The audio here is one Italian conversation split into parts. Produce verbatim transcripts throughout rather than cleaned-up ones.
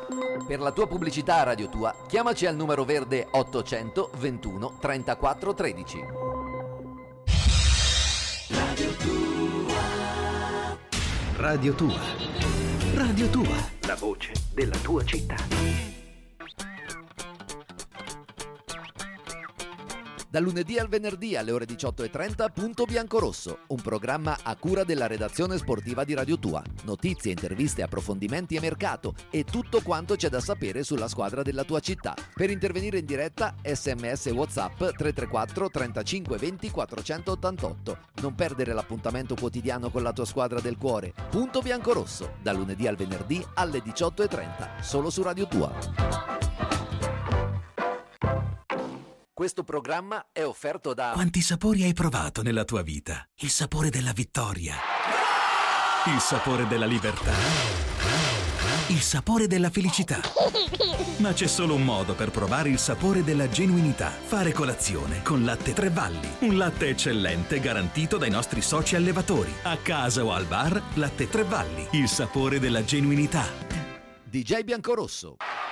Per la tua pubblicità a Radio Tua, chiamaci al numero verde ottocento ventuno trentaquattro tredici. Radio Tua. Radio Tua. Radio Tua. La voce della tua città. Dal lunedì al venerdì alle ore diciotto e trenta, Punto Biancorosso, un programma a cura della redazione sportiva di Radio Tua. Notizie, interviste, approfondimenti e mercato e tutto quanto c'è da sapere sulla squadra della tua città. Per intervenire in diretta, sms e WhatsApp tre tre quattro trentacinque venti quattrocentottantotto. Non perdere l'appuntamento quotidiano con la tua squadra del cuore. Punto Biancorosso, dal lunedì al venerdì alle diciotto e trenta, solo su Radio Tua. Questo programma è offerto da... Quanti sapori hai provato nella tua vita? Il sapore della vittoria, il sapore della libertà, il sapore della felicità. Ma c'è solo un modo per provare il sapore della genuinità: fare colazione con Latte Tre Valli. Un latte eccellente garantito dai nostri soci allevatori. A casa o al bar, Latte Tre Valli, il sapore della genuinità. D J Biancorosso.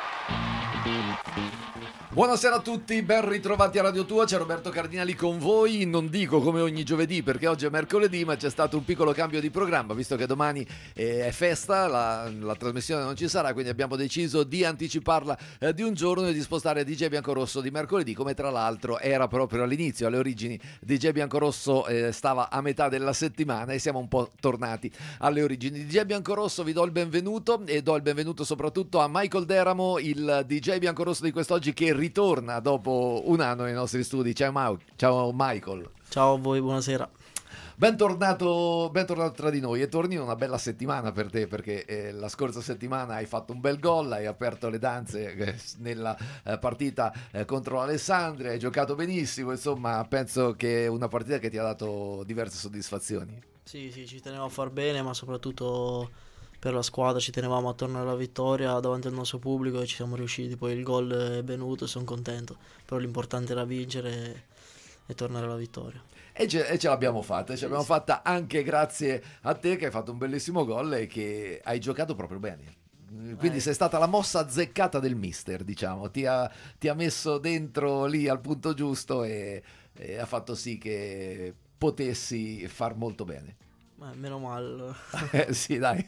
Buonasera a tutti, ben ritrovati a Radio Tua, c'è Roberto Cardinali con voi, non dico come ogni giovedì perché oggi è mercoledì, ma c'è stato un piccolo cambio di programma, visto che domani è festa, la, la trasmissione non ci sarà, quindi abbiamo deciso di anticiparla eh, di un giorno e di spostare D J Biancorosso di mercoledì, come tra l'altro era proprio all'inizio, alle origini. D J Biancorosso eh, stava a metà della settimana e siamo un po' tornati alle origini. D J Biancorosso, vi do il benvenuto e do il benvenuto soprattutto a Michael Deramo, il D J Biancorosso di quest'oggi, che ritorna dopo un anno nei nostri studi. Ciao, Ma- ciao Michael. Ciao a voi, buonasera. Bentornato, bentornato tra di noi e torni in una bella settimana per te, perché eh, la scorsa settimana hai fatto un bel gol, hai aperto le danze eh, nella eh, partita eh, contro Alessandria, hai giocato benissimo, insomma penso che è una partita che ti ha dato diverse soddisfazioni. Sì, sì, ci tenevo a far bene, ma soprattutto per la squadra ci tenevamo a tornare alla vittoria davanti al nostro pubblico e ci siamo riusciti. Poi il gol è venuto e sono contento, però l'importante era vincere e, e tornare alla vittoria. E ce, e ce l'abbiamo fatta, e ce l'abbiamo fatta anche grazie a te, che hai fatto un bellissimo gol e che hai giocato proprio bene. Quindi eh. sei stata la mossa azzeccata del mister, diciamo, ti ha, ti ha messo dentro lì al punto giusto e, e ha fatto sì che potessi far molto bene. Ma meno male. eh, sì, dai.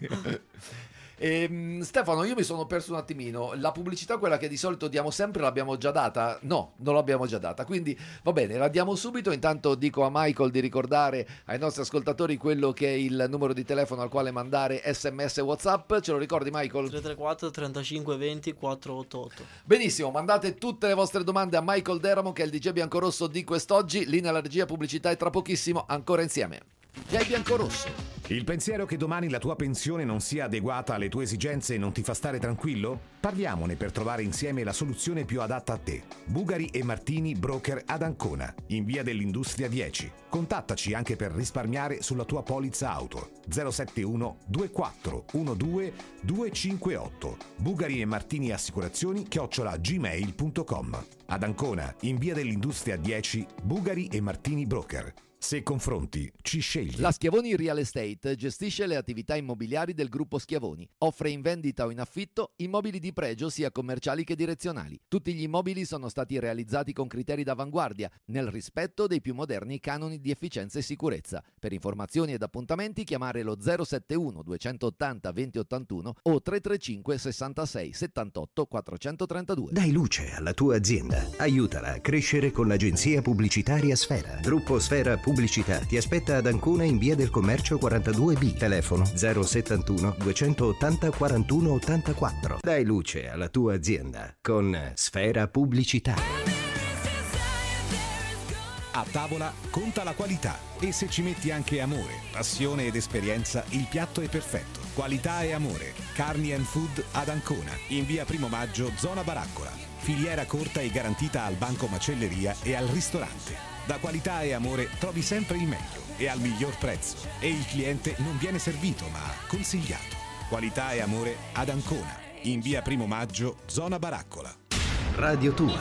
E, Stefano, io mi sono perso un attimino. La pubblicità, quella che di solito diamo sempre, l'abbiamo già data? No, non l'abbiamo già data, quindi va bene, la diamo subito. Intanto dico a Michael di ricordare ai nostri ascoltatori quello che è il numero di telefono al quale mandare sms e WhatsApp. Ce lo ricordi, Michael? tre tre quattro trentacinque venti quattrocentottantotto. Benissimo, mandate tutte le vostre domande a Michael Deramo, che è il D J Biancorosso di quest'oggi. Linea alla regia, pubblicità e tra pochissimo ancora insieme. D J Biancorosso. Il pensiero che domani la tua pensione non sia adeguata alle tue esigenze non ti fa stare tranquillo? Parliamone per trovare insieme la soluzione più adatta a te. Bugari e Martini Broker ad Ancona, in via dell'Industria dieci. Contattaci anche per risparmiare sulla tua polizza auto. zero sette uno due quattro uno due due cinque otto. Bugari e Martini Assicurazioni chiocciola gmail punto com. Ad Ancona, in via dell'Industria dieci, Bugari e Martini Broker. Se confronti, ci scegli. La Schiavoni Real Estate gestisce le attività immobiliari del gruppo Schiavoni. Offre in vendita o in affitto immobili di pregio sia commerciali che direzionali. Tutti gli immobili sono stati realizzati con criteri d'avanguardia, nel rispetto dei più moderni canoni di efficienza e sicurezza. Per informazioni ed appuntamenti chiamare lo zero sette uno due otto zero venti ottantuno o tre tre cinque sessantasei settantotto quattrocentotrentadue. Dai luce alla tua azienda. Aiutala a crescere con l'agenzia pubblicitaria Sfera. Gruppo Sfera Pubblicità ti aspetta ad Ancona in via del Commercio quarantadue B. Telefono zero settantuno duecentottanta quarantuno ottantaquattro. Dai luce alla tua azienda con Sfera Pubblicità. A tavola conta la qualità e se ci metti anche amore, passione ed esperienza, il piatto è perfetto. Qualità e amore. Carni and Food ad Ancona, in via Primo Maggio, zona Baraccola. Filiera corta e garantita al banco macelleria e al ristorante. Da Qualità e Amore trovi sempre il meglio e al miglior prezzo. E il cliente non viene servito ma consigliato. Qualità e Amore ad Ancona, in via Primo Maggio, zona Baraccola. Radio Tua.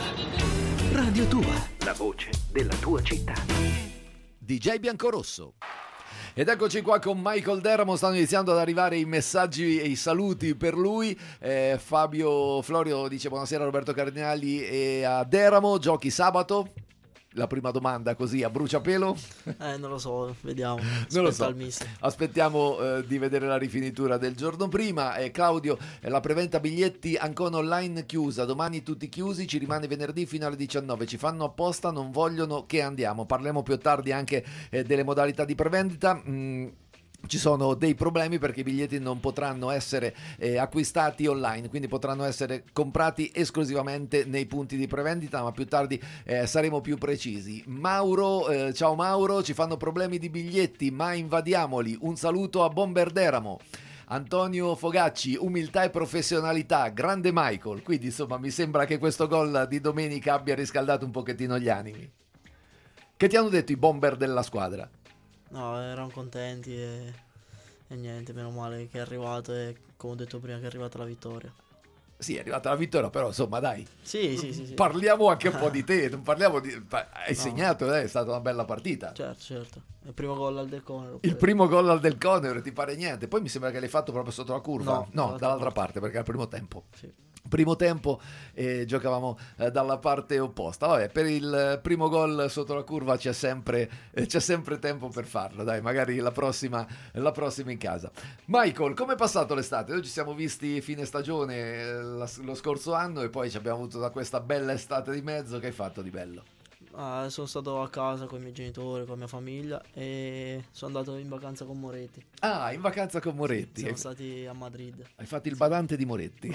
Radio Tua. La voce della tua città. D J Biancorosso. Ed eccoci qua con Michael Deramo, stanno iniziando ad arrivare i messaggi e i saluti per lui. eh, Fabio Florio dice buonasera Roberto Cardinali e a Deramo, giochi sabato? La prima domanda così a bruciapelo? Eh, non lo so, vediamo. Non lo so. Al mister. Aspettiamo eh, di vedere la rifinitura del giorno prima. Eh, Claudio, eh, la preventa biglietti Ancona online chiusa, domani tutti chiusi, ci rimane venerdì fino alle diciannove. Ci fanno apposta, non vogliono che andiamo. Parliamo più tardi anche eh, delle modalità di prevendita. Mm. Ci sono dei problemi perché i biglietti non potranno essere eh, acquistati online, quindi potranno essere comprati esclusivamente nei punti di prevendita, ma più tardi eh, saremo più precisi. Mauro, eh, ciao Mauro, ci fanno problemi di biglietti, ma invadiamoli. Un saluto a Bomber Deramo. Antonio Fogacci, umiltà e professionalità, grande Michael. Quindi insomma mi sembra che questo gol di domenica abbia riscaldato un pochettino gli animi. Che ti hanno detto i bomber della squadra? No, erano contenti e, e niente, meno male che è arrivato e come ho detto prima che è arrivata la vittoria. Sì, è arrivata la vittoria, però insomma dai, Sì, sì, sì, sì. parliamo anche un po' di te, non parliamo di... Hai No. segnato, eh, è stata una bella partita. Certo, certo. Il primo gol al Del Conero. Il primo gol al Del Conero, ti pare niente? Poi mi sembra che l'hai fatto proprio sotto la curva. No, No, dall'altra dall'altra parte. parte, perché al primo tempo. Sì. Primo tempo eh, giocavamo eh, dalla parte opposta. Vabbè, per il eh, primo gol sotto la curva c'è sempre, eh, c'è sempre tempo per farlo. Dai, magari la prossima, la prossima in casa. Michael, come è passato l'estate? Noi ci siamo visti fine stagione eh, la- lo scorso anno e poi ci abbiamo avuto da questa bella estate di mezzo. Che hai fatto di bello? Ah, sono stato a casa con i miei genitori, con la mia famiglia e sono andato in vacanza con Moretti. Ah, in vacanza con Moretti. Siamo Hai, stati a Madrid. hai fatto il badante di Moretti.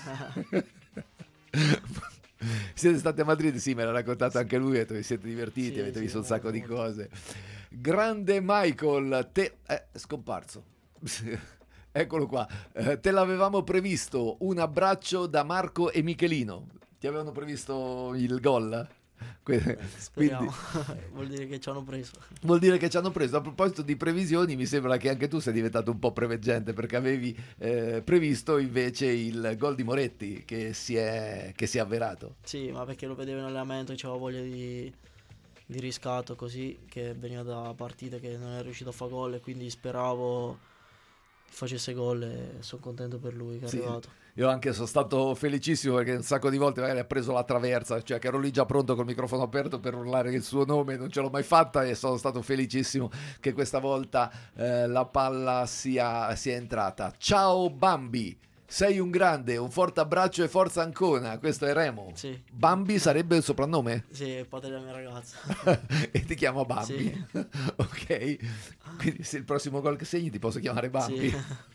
Siete stati a Madrid? Sì, me l'ha raccontato anche lui. Vi siete divertiti, Sì, avete sì, visto un molto, sacco di molto. cose. Grande Michael, te è scomparso. Eccolo qua. Eh, te l'avevamo previsto un abbraccio da Marco e Michelino. Ti avevano previsto il gol? Que- Speriamo. Quindi Vuol dire che ci hanno preso. vuol dire che ci hanno preso. A proposito di previsioni, mi sembra che anche tu sei diventato un po' preveggente perché avevi eh, previsto invece il gol di Moretti che si è, che si è avverato. Sì, ma perché lo vedevo in allenamento, c'aveva voglia di, di riscatto così, che veniva da partite che non è riuscito a fare gol e quindi speravo facesse gol e sono contento per lui che è Sì. arrivato. Io anche sono stato felicissimo perché un sacco di volte magari ha preso la traversa, cioè che ero lì già pronto col microfono aperto per urlare il suo nome, non ce l'ho mai fatta e sono stato felicissimo che questa volta eh, la palla sia, sia entrata. Ciao Bambi, sei un grande, un forte abbraccio e forza Ancona. Questo è Remo. Sì. Bambi sarebbe il soprannome? Sì, è il padre della mia ragazza. E ti chiamo Bambi. Sì. Ok, quindi se il prossimo gol che segni ti posso chiamare Bambi. Sì.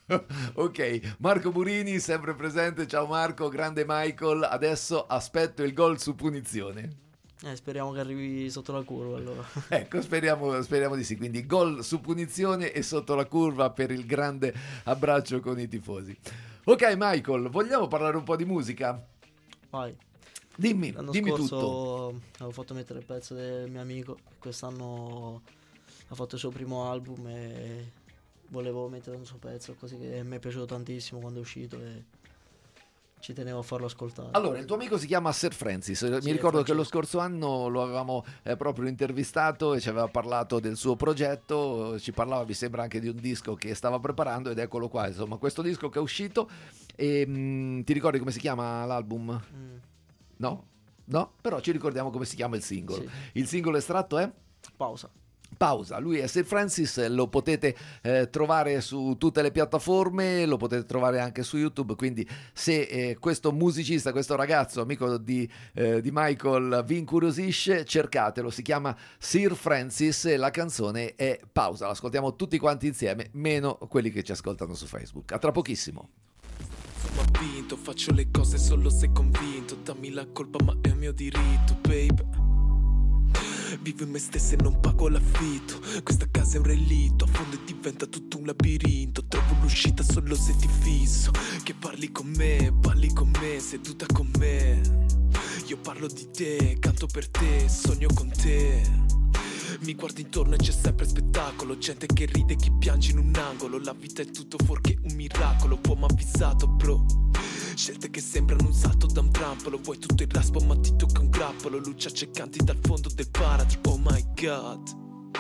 Ok, Marco Burini sempre presente. Ciao Marco, grande Michael. Adesso aspetto il gol su punizione. Eh, speriamo che arrivi sotto la curva allora. Ecco, speriamo, speriamo di sì. Quindi gol su punizione e sotto la curva per il grande abbraccio con i tifosi. Ok Michael, vogliamo parlare un po' di musica? Vai. Dimmi, L'anno dimmi scorso tutto. avevo fatto mettere il pezzo del mio amico, quest'anno ha fatto il suo primo album e volevo mettere un suo pezzo così che mi è piaciuto tantissimo quando è uscito e ci tenevo a farlo ascoltare. Allora, il tuo amico si chiama Sir Francis. Mi Sì, ricordo che Francesco. lo scorso anno lo avevamo eh, proprio intervistato e ci aveva parlato del suo progetto. Ci parlava, mi sembra, anche di un disco che stava preparando ed eccolo qua. Insomma, questo disco che è uscito. E, mh, ti ricordi come si chiama l'album? Mm, No? No? Però ci ricordiamo come si chiama il singolo. Sì. Il singolo estratto è? pausa. Pausa, lui è Sir Francis, lo potete eh, trovare su tutte le piattaforme, lo potete trovare anche su YouTube, quindi se eh, questo musicista, questo ragazzo, amico di, eh, di Michael, vi incuriosisce, cercatelo, si chiama Sir Francis e la canzone è Pausa, l'ascoltiamo tutti quanti insieme, meno quelli che ci ascoltano su Facebook. A tra pochissimo. Sono vinto, faccio le cose solo se convinto. Dammi la colpa ma è mio diritto, babe. Vivo in me stesso e non pago l'affitto. Questa casa è un relitto, a fondo diventa tutto un labirinto. Trovo l'uscita solo se ti fisso. Che parli con me, parli con me, seduta con me. Io parlo di te, canto per te, sogno con te. Mi guardo intorno e c'è sempre spettacolo. Gente che ride, chi piange in un angolo. La vita è tutto fuorché un miracolo. Può m'ha avvisato, bro. Scelte che sembrano un salto da un trampolo. Vuoi tutto il raspo ma ti tocca un grappolo. Luci accecanti dal fondo del baratro. Oh my god.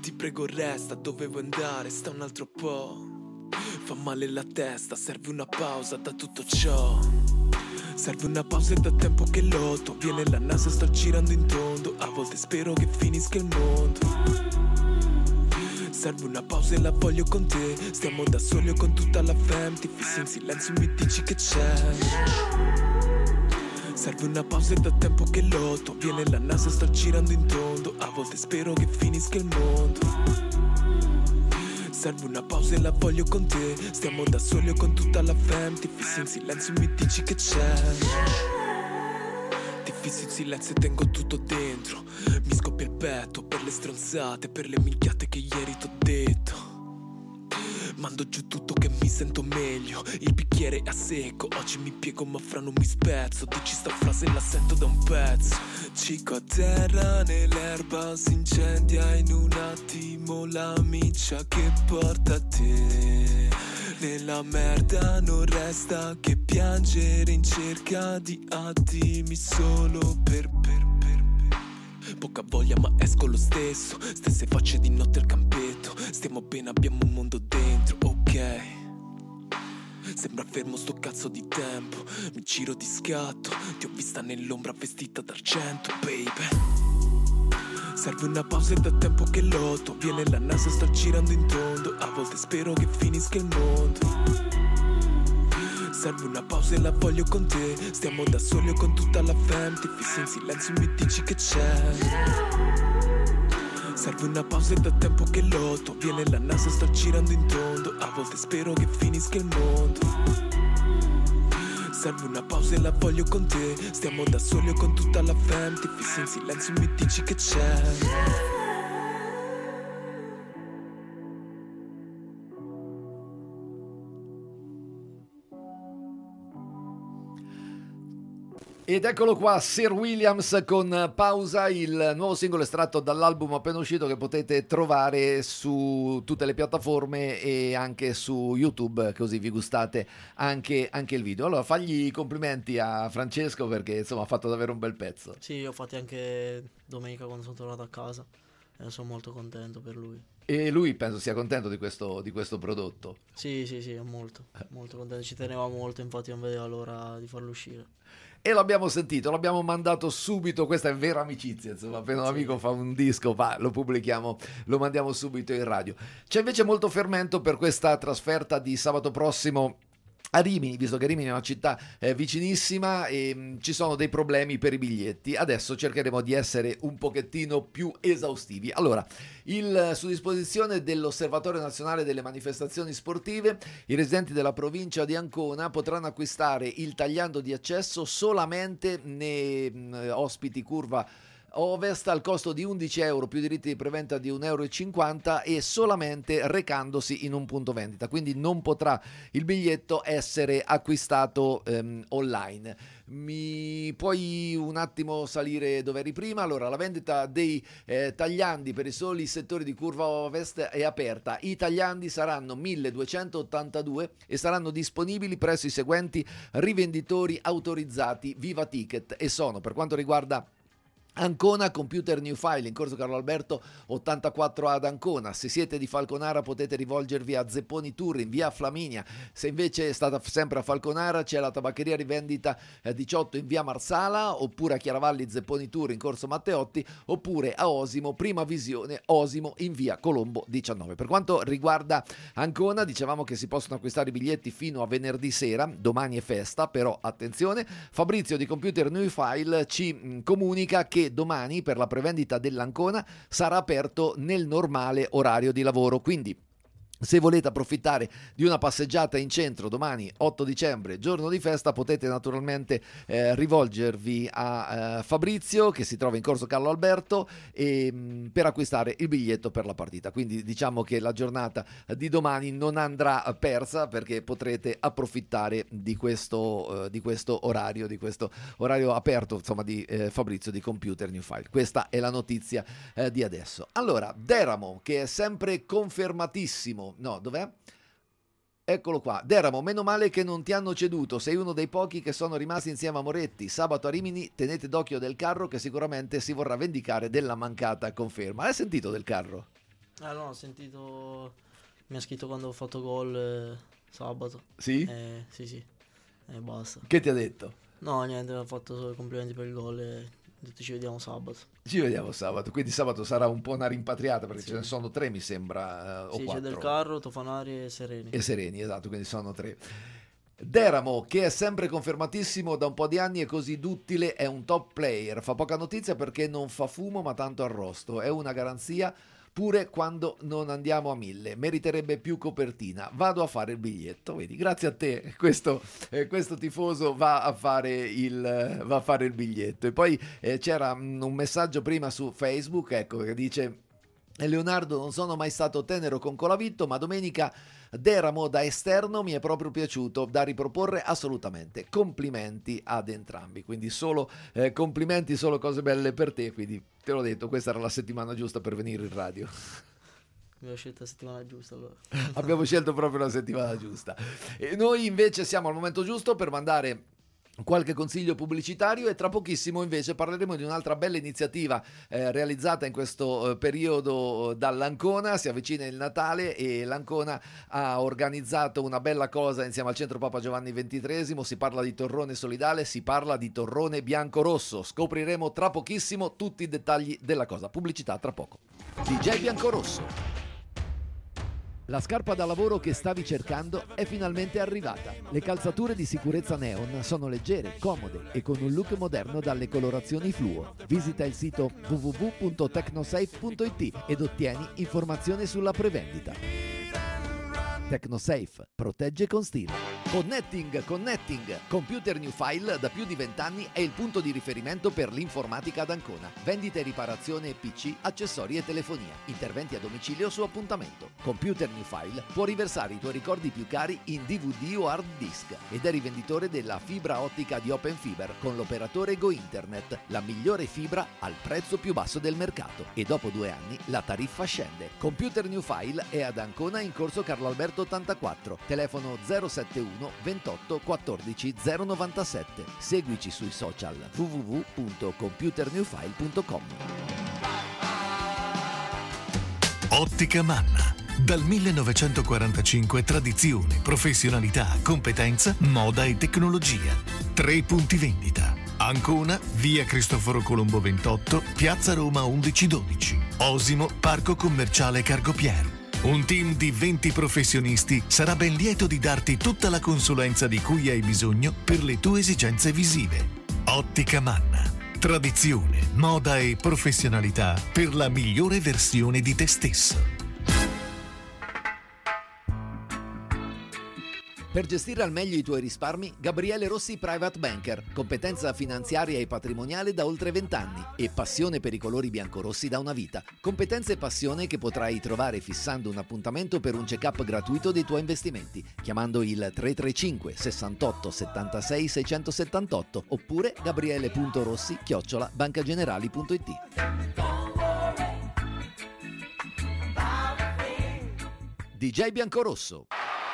Ti prego resta, dovevo andare, sta un altro po'. Fa male la testa, serve una pausa da tutto ciò. Serve una pausa, è da tempo che lotto. Viene la nausea, sto girando in tondo. A volte spero che finisca il mondo. Serve una pausa e la voglio con te. Stiamo da soli o con tutta la fam. Ti fissi in silenzio, mi dici che c'è. Serve una pausa, è da tempo che lotto. Viene la nausea, sto girando in tondo. A volte spero che finisca il mondo. Serve una pausa e la voglio con te. Stiamo da soli o con tutta la fam. Ti fissi in silenzio, mi dici che c'è. Ti fissi in silenzio e tengo tutto dentro. Mi scoppia il petto per le stronzate, per le minchiate che ieri t'ho detto. Mando giù tutto che mi sento meglio. Il bicchiere è a secco, oggi mi piego ma fra non mi spezzo. Dici sta frase la sento da un pezzo. Cico a terra nell'erba si incendia in un attimo la miccia che porta a te. Nella merda non resta che piangere in cerca di attimi solo per per per per. Poca voglia ma esco lo stesso. Stesse facce di notte al campetto. Stiamo bene, abbiamo un mondo dentro, ok. Sembra fermo sto cazzo di tempo. Mi giro di scatto. Ti ho vista nell'ombra vestita d'argento, baby. Serve una pausa, è da tempo che lotto. Viene la nausea, sto girando in tondo. A volte spero che finisca il mondo. Serve una pausa e la voglio con te. Stiamo da soli o con tutta la fam. Ti fissi in silenzio, mi dici che c'è. Serve una pausa, è da tempo che lotto. Viene la nausea, sto girando in tondo. A volte spero che finisca il mondo. Serve una pausa e la voglio con te. Stiamo da soli o con tutta la fam. Ti fissi in silenzio, mi dici che c'è. Ed eccolo qua, Sir Williams con Pausa, il nuovo singolo estratto dall'album appena uscito che potete trovare su tutte le piattaforme e anche su YouTube, così vi gustate anche, anche il video. Allora fagli i complimenti a Francesco perché insomma ha fatto davvero un bel pezzo. Sì, io ho fatti anche domenica quando sono tornato a casa e sono molto contento per lui. E lui penso sia contento di questo, di questo prodotto. Sì, sì, sì, è molto, molto contento, ci teneva molto, infatti non vedeva l'ora di farlo uscire. E l'abbiamo sentito, l'abbiamo mandato subito, questa è vera amicizia, insomma, appena un amico fa un disco, va, lo pubblichiamo, lo mandiamo subito in radio. C'è invece molto fermento per questa trasferta di sabato prossimo a Rimini, visto che Rimini è una città eh, vicinissima e mh, ci sono dei problemi per i biglietti. Adesso cercheremo di essere un pochettino più esaustivi. Allora, il, su disposizione dell'Osservatorio Nazionale delle Manifestazioni Sportive, i residenti della provincia di Ancona potranno acquistare il tagliando di accesso solamente nei mh, ospiti curva Ovest al costo di undici euro più diritti di preventa di un euro e cinquanta e solamente recandosi in un punto vendita, quindi non potrà il biglietto essere acquistato ehm, online. Mi puoi un attimo salire dove eri prima? Allora, la vendita dei eh, tagliandi per i soli settori di curva Ovest è aperta. I tagliandi saranno milleduecentottantadue e saranno disponibili presso i seguenti rivenditori autorizzati Viva Ticket e sono, per quanto riguarda Ancona, Computer New File in corso Carlo Alberto ottantaquattro ad Ancona. Se siete di Falconara potete rivolgervi a Zepponi Tour in via Flaminia. Se invece è stata sempre a Falconara c'è la tabaccheria rivendita diciotto in via Marsala, oppure a Chiaravalli Zepponi Tour in corso Matteotti, oppure a Osimo Prima Visione Osimo in via Colombo diciannove. Per quanto riguarda Ancona, dicevamo che si possono acquistare i biglietti fino a venerdì sera, domani è festa, però attenzione, Fabrizio di Computer New File ci mh, comunica che domani per la prevendita dell'Ancona sarà aperto nel normale orario di lavoro, quindi se volete approfittare di una passeggiata in centro domani otto dicembre, giorno di festa, potete naturalmente eh, rivolgervi a eh, Fabrizio che si trova in corso Carlo Alberto e, mh, per acquistare il biglietto per la partita. Quindi diciamo che la giornata di domani non andrà persa perché potrete approfittare di questo, eh, di questo orario, di questo orario aperto insomma di eh, Fabrizio di Computer New File. Questa è la notizia eh, di adesso. Allora, Deramo che è sempre confermatissimo. No, dov'è? Eccolo qua. Deramo, meno male che non ti hanno ceduto, sei uno dei pochi che sono rimasti insieme a Moretti. Sabato a Rimini tenete d'occhio Del Carro che sicuramente si vorrà vendicare della mancata conferma. Hai sentito Del Carro? Ah no, ho sentito, mi ha scritto quando ho fatto gol eh, sabato. Sì? Eh, sì, sì, e basta. Che ti ha detto? No, niente, mi ha fatto solo i complimenti per il gol e ho detto ci vediamo sabato. Ci vediamo sabato, quindi sabato sarà un po' una rimpatriata perché Sì. ce ne sono tre mi sembra, eh, o Sì, quattro. c'è Del Carro, Tofanari e Sereni. E Sereni, esatto, quindi sono tre. Deramo, che è sempre confermatissimo da un po' di anni e così duttile, è un top player, fa poca notizia perché non fa fumo ma tanto arrosto, è una garanzia pure quando non andiamo a mille, meriterebbe più copertina, vado a fare il biglietto, vedi, grazie a te questo, eh, questo tifoso va a fare il, va a fare il biglietto. E poi eh, c'era mh, un messaggio prima su Facebook, ecco, che dice: Leonardo, non sono mai stato tenero con Colavitto, ma domenica Deramo da esterno mi è proprio piaciuto, da riproporre assolutamente. Complimenti ad entrambi, quindi solo eh, complimenti, solo cose belle per te, quindi te l'ho detto, questa era la settimana giusta per venire in radio. Abbiamo scelto la settimana giusta allora. Abbiamo scelto proprio la settimana giusta. E noi invece siamo al momento giusto per mandare qualche consiglio pubblicitario e tra pochissimo invece parleremo di un'altra bella iniziativa eh, realizzata in questo eh, periodo dall'Ancona. Si avvicina il Natale e l'Ancona ha organizzato una bella cosa insieme al Centro Papa Giovanni ventitreesimo. Si parla di torrone solidale, si parla di torrone bianco-rosso. Scopriremo tra pochissimo tutti i dettagli della cosa. Pubblicità tra poco. D J Biancorosso. La scarpa da lavoro che stavi cercando è finalmente arrivata. Le calzature di sicurezza Neon sono leggere, comode e con un look moderno dalle colorazioni fluo. Visita il sito w w w punto tecnosafe punto i t ed ottieni informazioni sulla prevendita. Tecnosafe, protegge con stile. Connecting, Connecting. Computer New File da più di vent'anni è il punto di riferimento per l'informatica ad Ancona. Vendita e riparazione P C, accessori e telefonia. Interventi a domicilio su appuntamento. Computer New File può riversare i tuoi ricordi più cari in D V D o hard disk ed è rivenditore della fibra ottica di Open Fiber con l'operatore Go Internet, la migliore fibra al prezzo più basso del mercato. E dopo due anni la tariffa scende. Computer New File è ad Ancona in corso Carlo Alberto ottantaquattro, telefono zero sette uno ventotto quattordici zero novantasette. Seguici sui social w w w punto computer new file punto com. Ottica Manna. Dal millenovecentoquarantacinque tradizione, professionalità, competenza, moda e tecnologia. Tre punti vendita. Ancona, via Cristoforo Colombo ventotto, piazza Roma undici dodici. Osimo, parco commerciale Cargopier. Un team di venti professionisti sarà ben lieto di darti tutta la consulenza di cui hai bisogno per le tue esigenze visive. Ottica Manna. Tradizione, moda e professionalità per la migliore versione di te stesso. Per gestire al meglio i tuoi risparmi, Gabriele Rossi Private Banker, competenza finanziaria e patrimoniale da oltre vent'anni e passione per i colori biancorossi da una vita. Competenza e passione che potrai trovare fissando un appuntamento per un check-up gratuito dei tuoi investimenti, chiamando il tre tre cinque sessantotto settantasei seicentosettantotto oppure gabriele.rossi chiocciola bancagenerali punto it. D J Biancorosso.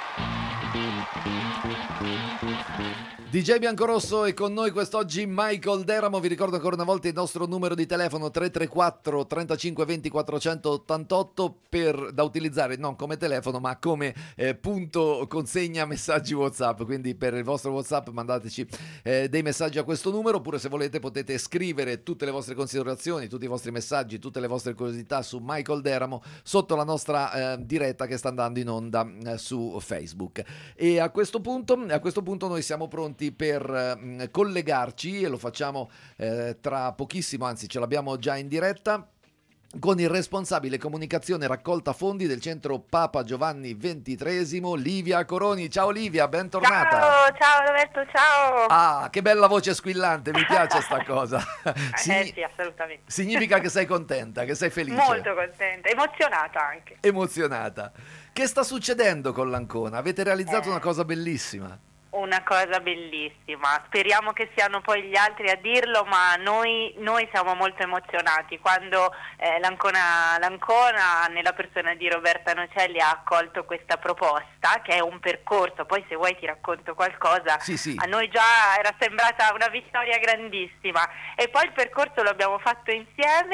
D J Biancorosso è con noi quest'oggi Michael Deramo. Vi ricordo ancora una volta il nostro numero di telefono tre tre quattro trentacinque venti quattrocentottantotto per, da utilizzare non come telefono ma come eh, punto consegna messaggi WhatsApp, quindi per il vostro WhatsApp mandateci eh, dei messaggi a questo numero, oppure se volete potete scrivere tutte le vostre considerazioni, tutti i vostri messaggi, tutte le vostre curiosità su Michael Deramo sotto la nostra eh, diretta che sta andando in onda eh, su Facebook. E a questo punto, a questo punto noi siamo pronti per eh, collegarci e lo facciamo eh, tra pochissimo, anzi ce l'abbiamo già in diretta con il responsabile comunicazione raccolta fondi del Centro Papa Giovanni ventitreesimo, Livia Coroni. Ciao Livia, bentornata. Ciao, ciao Roberto, ciao. Ah, che bella voce squillante, mi piace sta cosa. Sign- eh sì, assolutamente. Significa che sei contenta, che sei felice. Molto contenta, emozionata anche. Emozionata. Che sta succedendo con l'Ancona? Avete realizzato eh. una cosa bellissima. Una cosa bellissima, speriamo che siano poi gli altri a dirlo, ma noi, noi siamo molto emozionati quando eh, l'Ancona, l'Ancona nella persona di Roberta Nocelli ha accolto questa proposta, che è un percorso, poi se vuoi ti racconto qualcosa. Sì, sì. A noi già era sembrata una vittoria grandissima e poi il percorso lo abbiamo fatto insieme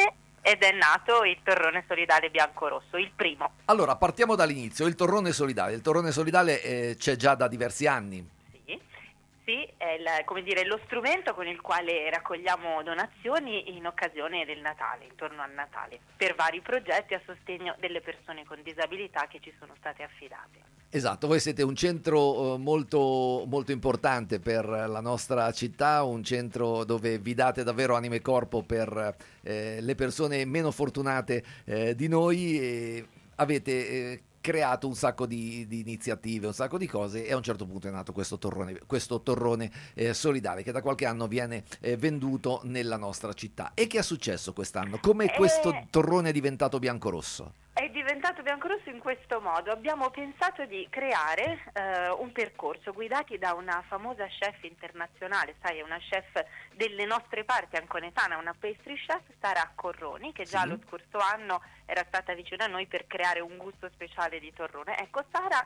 ed è nato il torrone solidale bianco-rosso, il primo. Allora, partiamo dall'inizio, il torrone solidale. Il torrone solidale eh, c'è già da diversi anni. Sì, sì, è il, come dire, lo strumento con il quale raccogliamo donazioni in occasione del Natale, intorno al Natale, per vari progetti a sostegno delle persone con disabilità che ci sono state affidate. Esatto, voi siete un centro eh, molto, molto importante per la nostra città, un centro dove vi date davvero anima e corpo per eh, le persone meno fortunate eh, di noi e avete eh, creato un sacco di, di iniziative, un sacco di cose e a un certo punto è nato questo torrone, questo torrone eh, solidale che da qualche anno viene eh, venduto nella nostra città. E che è successo quest'anno? Come Eh... questo torrone è diventato biancorosso? È diventato biancorosso in questo modo. Abbiamo pensato di creare eh, un percorso guidati da una famosa chef internazionale, sai, è una chef delle nostre parti, anconetana, una pastry chef, Sara Corroni, che già Sì. lo scorso anno era stata vicino a noi per creare un gusto speciale di torrone. Ecco, Sara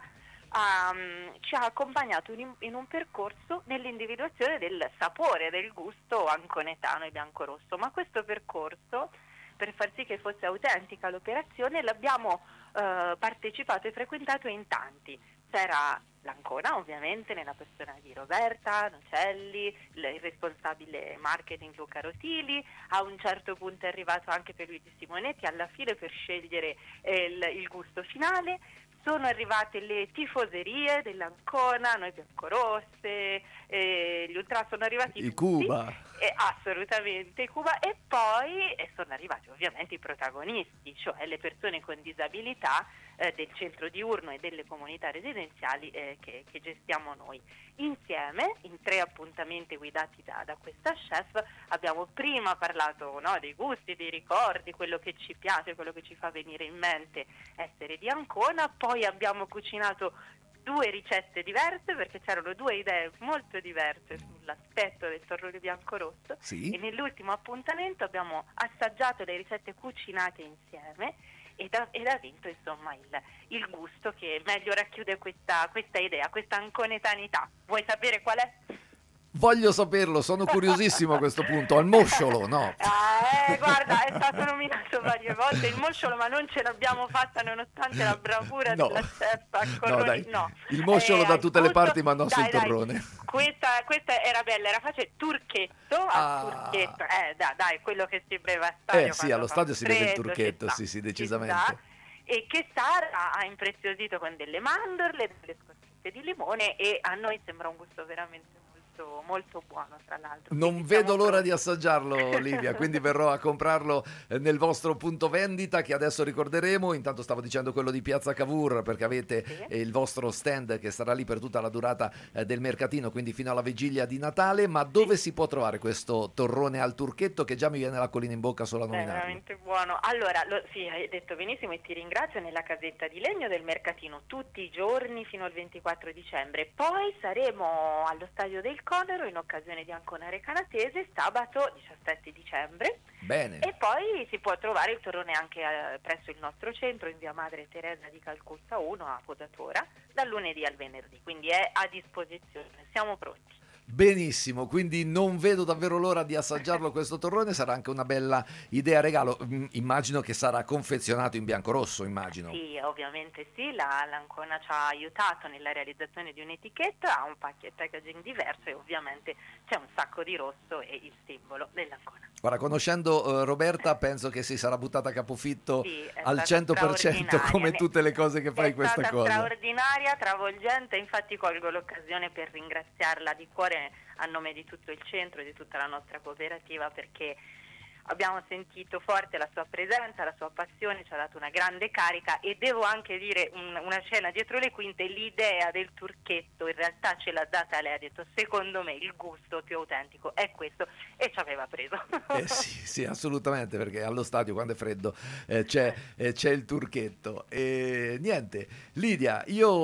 um, ci ha accompagnato in, in un percorso nell'individuazione del sapore, del gusto anconetano e biancorosso, ma questo percorso, per far sì che fosse autentica l'operazione, l'abbiamo eh, partecipato e frequentato in tanti. C'era l'Ancona, ovviamente, nella persona di Roberta Nocelli, il, il responsabile marketing Luca Rotili, a un certo punto è arrivato anche Pierluigi Simonetti alla fine per scegliere eh, il, il gusto finale. Sono arrivate le tifoserie dell'Ancona, noi biancorosse, eh, gli ultra sono arrivati Il tutti. Cuba. Eh, assolutamente il Cuba, e poi eh, sono arrivati ovviamente i protagonisti, cioè le persone con disabilità eh, del centro diurno e delle comunità residenziali eh, che, che gestiamo noi. Insieme, in tre appuntamenti guidati da, da questa chef, abbiamo prima parlato, no, dei gusti, dei ricordi, quello che ci piace, quello che ci fa venire in mente essere di Ancona, poi abbiamo cucinato due ricette diverse perché c'erano due idee molto diverse sull'aspetto del torrone biancorosso. Sì. E nell'ultimo appuntamento abbiamo assaggiato le ricette cucinate insieme ed ha, ed ha vinto insomma il, il gusto che meglio racchiude questa, questa idea, questa anconetanità. Vuoi sapere qual è? Voglio saperlo, sono curiosissimo a questo punto. Al mosciolo, no? Ah, eh, guarda, è stato nominato varie volte il mosciolo, ma non ce l'abbiamo fatta nonostante la bravura No. della chef a No, Corroni. dai. No. Il mosciolo da al tutte le gusto- parti, ma non dai, sul dai. torrone. Questa, questa era bella, era facile. Turchetto, al Ah. turchetto, eh, dai, dai, quello che si beve a stadio. Eh sì, quando allo fa stadio si vede il freddo, turchetto, ci sta, sì, sì, ci decisamente. sta. E che Sara ha impreziosito con delle mandorle, delle scorzette di limone, e a noi sembra un gusto veramente molto molto buono, tra l'altro. Non Quindi vedo siamo l'ora pronti. di assaggiarlo, Livia, quindi verrò a comprarlo eh, nel vostro punto vendita che adesso ricorderemo. Intanto stavo dicendo quello di Piazza Cavour, perché avete Sì. eh, il vostro stand che sarà lì per tutta la durata eh, del mercatino, quindi fino alla vigilia di Natale. Ma dove si può trovare questo torrone al turchetto che già mi viene l'acquolina in bocca solo a È nominarlo? veramente buono. Allora, lo, sì, hai detto benissimo e ti ringrazio, nella casetta di legno del mercatino tutti i giorni fino al ventiquattro dicembre. Poi saremo allo Stadio del Conero in occasione di Ancona Recanatese sabato diciassette dicembre. Bene. E poi si può trovare il torrone anche eh, presso il nostro centro in via Madre Teresa di Calcutta uno a Podatora dal lunedì al venerdì, quindi è a disposizione, siamo pronti. Benissimo, quindi non vedo davvero l'ora di assaggiarlo questo torrone, sarà anche una bella idea regalo. Mm, immagino che sarà confezionato in bianco-rosso, immagino. Sì, ovviamente sì, la, l'Ancona ci ha aiutato nella realizzazione di un'etichetta, ha un package packaging diverso e ovviamente c'è un sacco di rosso e il simbolo dell'Ancona. Guarda, conoscendo eh, Roberta penso che si sarà buttata a capofitto Sì, è al stata cento per cento straordinaria. come tutte le cose che fai in È questa stata cosa. straordinaria, travolgente, infatti colgo l'occasione per ringraziarla di cuore a nome di tutto il centro e di tutta la nostra cooperativa, perché abbiamo sentito forte la sua presenza, la sua passione, ci ha dato una grande carica e devo anche dire un, una scena dietro le quinte, l'idea del turchetto in realtà ce l'ha data lei, ha detto secondo me il gusto più autentico è questo e ci aveva preso. Eh sì, sì, assolutamente, perché allo stadio quando è freddo eh, c'è, eh, c'è il turchetto. E niente, Lidia,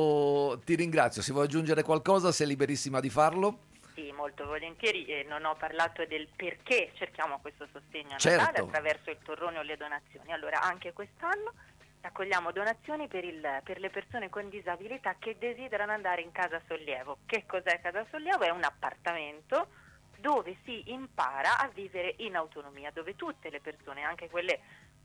io ti ringrazio, se vuoi aggiungere qualcosa sei liberissima di farlo. Sì, molto volentieri, eh, non ho parlato del perché cerchiamo questo sostegno a Certo. Natale attraverso il torrone o le donazioni. Allora, anche quest'anno raccogliamo donazioni per, il, per le persone con disabilità che desiderano andare in Casa Sollievo. Che cos'è Casa Sollievo? È un appartamento dove si impara a vivere in autonomia, dove tutte le persone, anche quelle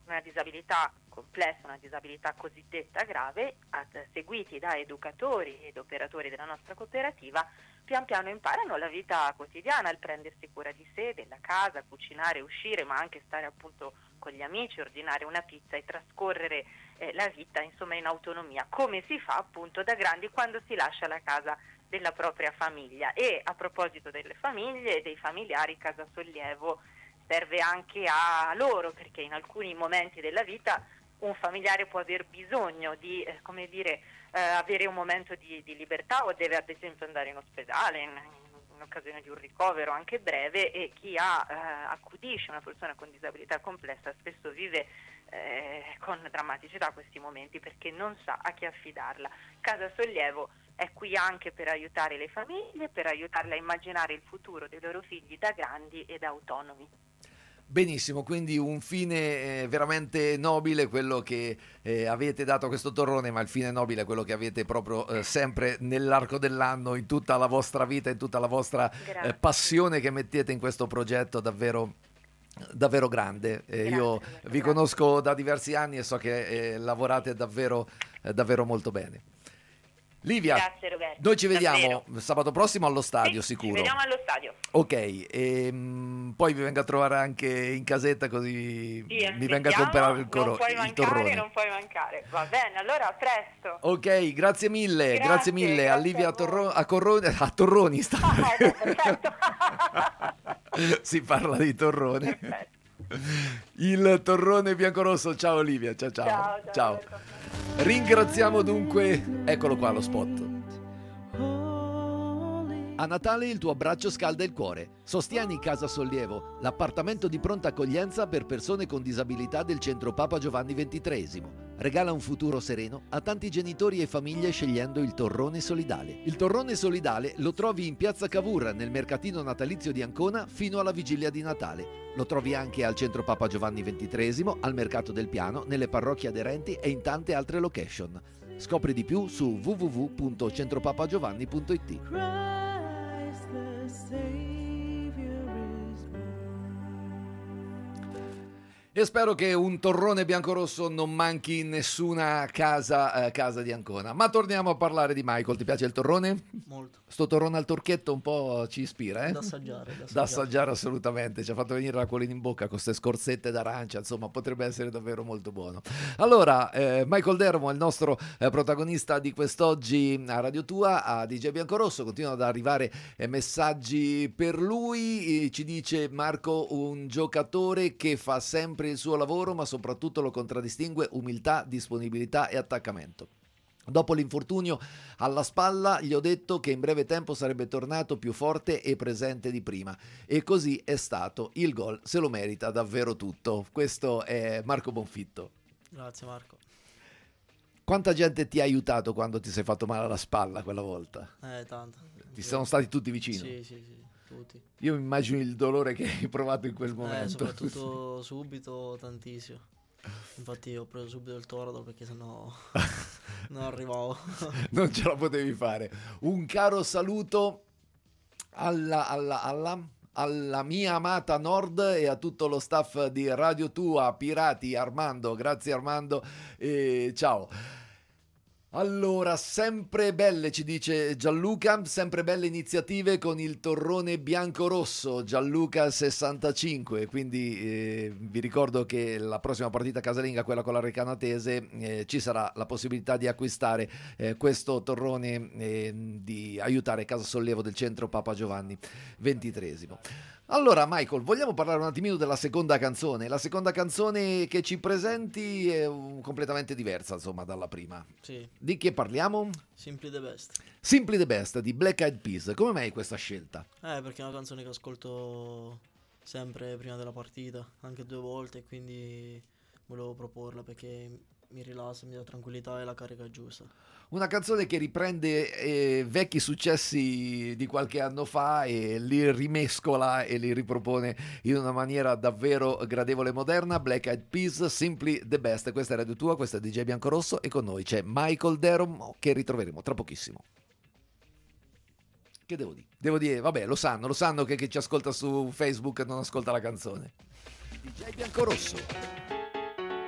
una disabilità complessa, una disabilità cosiddetta grave, seguiti da educatori ed operatori della nostra cooperativa, pian piano imparano la vita quotidiana, il prendersi cura di sé, della casa, cucinare, uscire, ma anche stare appunto con gli amici, ordinare una pizza e trascorrere eh, la vita insomma in autonomia, come si fa appunto da grandi quando si lascia la casa della propria famiglia. E a proposito delle famiglie e dei familiari, Casa Sollievo serve anche a loro, perché in alcuni momenti della vita un familiare può aver bisogno di, eh, come dire, eh, avere un momento di, di libertà, o deve ad esempio andare in ospedale in, in occasione di un ricovero anche breve, e chi ha, eh, accudisce una persona con disabilità complessa spesso vive eh, con drammaticità questi momenti, perché non sa a chi affidarla. Casa Sollievo è qui anche per aiutare le famiglie, per aiutarle a immaginare il futuro dei loro figli da grandi e da autonomi. Benissimo, quindi un fine eh, veramente nobile quello che eh, avete dato a questo torrone, ma il fine nobile è quello che avete proprio eh, sempre nell'arco dell'anno, in tutta la vostra vita, in tutta la vostra eh, passione che mettete in questo progetto davvero davvero grande. Eh, grazie, io grazie. vi conosco da diversi anni e so che eh, lavorate davvero, eh, davvero molto bene. Livia, Grazie Roberto. noi ci vediamo Davvero. sabato prossimo allo stadio, Sì, sicuro. Ci vediamo allo stadio. Ok, e, poi vi vengo a trovare anche in casetta, così Sì, mi venga a aspettiamo, comprare il, coro- non puoi il mancare, torrone. non puoi mancare. Va bene, allora a presto. Ok, grazie mille, grazie, Grazie, mille grazie a Livia a voi. Torro- a, Corroni, a Torroni. Sta... Ah, ecco, perfetto. si parla di torrone. Perfetto. Il torrone biancorosso. Ciao Olivia, ciao ciao. Ciao, ciao, ciao. Roberto. Ringraziamo dunque, eccolo qua lo spot. A Natale il tuo abbraccio scalda il cuore. Sostieni Casa Sollievo, l'appartamento di pronta accoglienza per persone con disabilità del centro Papa Giovanni ventitreesimo. Regala un futuro sereno a tanti genitori e famiglie scegliendo il Torrone Solidale. Il Torrone Solidale lo trovi in Piazza Cavour, nel mercatino natalizio di Ancona, fino alla vigilia di Natale. Lo trovi anche al centro Papa Giovanni ventitreesimo, al Mercato del Piano, nelle parrocchie aderenti e in tante altre location. Scopri di più su w w w punto centropapagiovanni punto i t. E spero che un torrone biancorosso non manchi in nessuna casa, eh, casa di Ancona. Ma torniamo a parlare di Michael. Ti piace il torrone? Molto. Sto torrone al torchetto un po' ci ispira, eh? Da assaggiare. Da assaggiare. Da assaggiare assolutamente, ci ha fatto venire l'acquolina in bocca con queste scorzette d'arancia, insomma potrebbe essere davvero molto buono. Allora, eh, Michael Dermo è il nostro eh, protagonista di quest'oggi a Radio Tua, a D J Biancorosso. Continuano ad arrivare eh, messaggi per lui, eh, ci dice Marco, un giocatore che fa sempre il suo lavoro, ma soprattutto lo contraddistingue umiltà, disponibilità e attaccamento. Dopo l'infortunio alla spalla gli ho detto che in breve tempo sarebbe tornato più forte e presente di prima, e così è stato. Il gol se lo merita davvero tutto. Questo è Marco Bonfitto. Grazie Marco. Quanta gente ti ha aiutato quando ti sei fatto male alla spalla quella volta? Eh, tanto. Ti sono stati tutti vicino? Sì, sì, sì, tutti. Io mi immagino il dolore che hai provato in quel momento. Eh, soprattutto subito, tantissimo. Infatti ho preso subito il Toradol perché sennò non arrivavo. Non ce la potevi fare. Un caro saluto alla, alla, alla, alla mia amata Nord e a tutto lo staff di Radio Tua, Pirati, Armando. Grazie Armando e ciao. Allora, sempre belle, ci dice Gianluca, sempre belle iniziative con il torrone bianco-rosso, Gianluca sessantacinque, quindi eh, vi ricordo che la prossima partita casalinga, quella con la Recanatese, eh, ci sarà la possibilità di acquistare eh, questo torrone, eh, di aiutare Casa Sollievo del centro Papa Giovanni ventitreesimo. Allora Michael, vogliamo parlare un attimino della seconda canzone? La seconda canzone che ci presenti è um, completamente diversa, insomma, dalla prima. Sì. Di che parliamo? Simply the Best. Simply the Best di Black Eyed Peas. Come mai questa scelta? Eh, perché è una canzone che ascolto sempre prima della partita, anche due volte, quindi volevo proporla perché mi rilassa, mi dà tranquillità e la carica giusta. Una canzone che riprende eh, vecchi successi di qualche anno fa e li rimescola e li ripropone in una maniera davvero gradevole e moderna. Black Eyed Peas, Simply the Best. Questa è Radio Tua, questa è D J Biancorosso e con noi c'è Michael Dermo che ritroveremo tra pochissimo. Che devo dire? Devo dire, vabbè, lo sanno, lo sanno che chi ci ascolta su Facebook non ascolta la canzone. D J Biancorosso.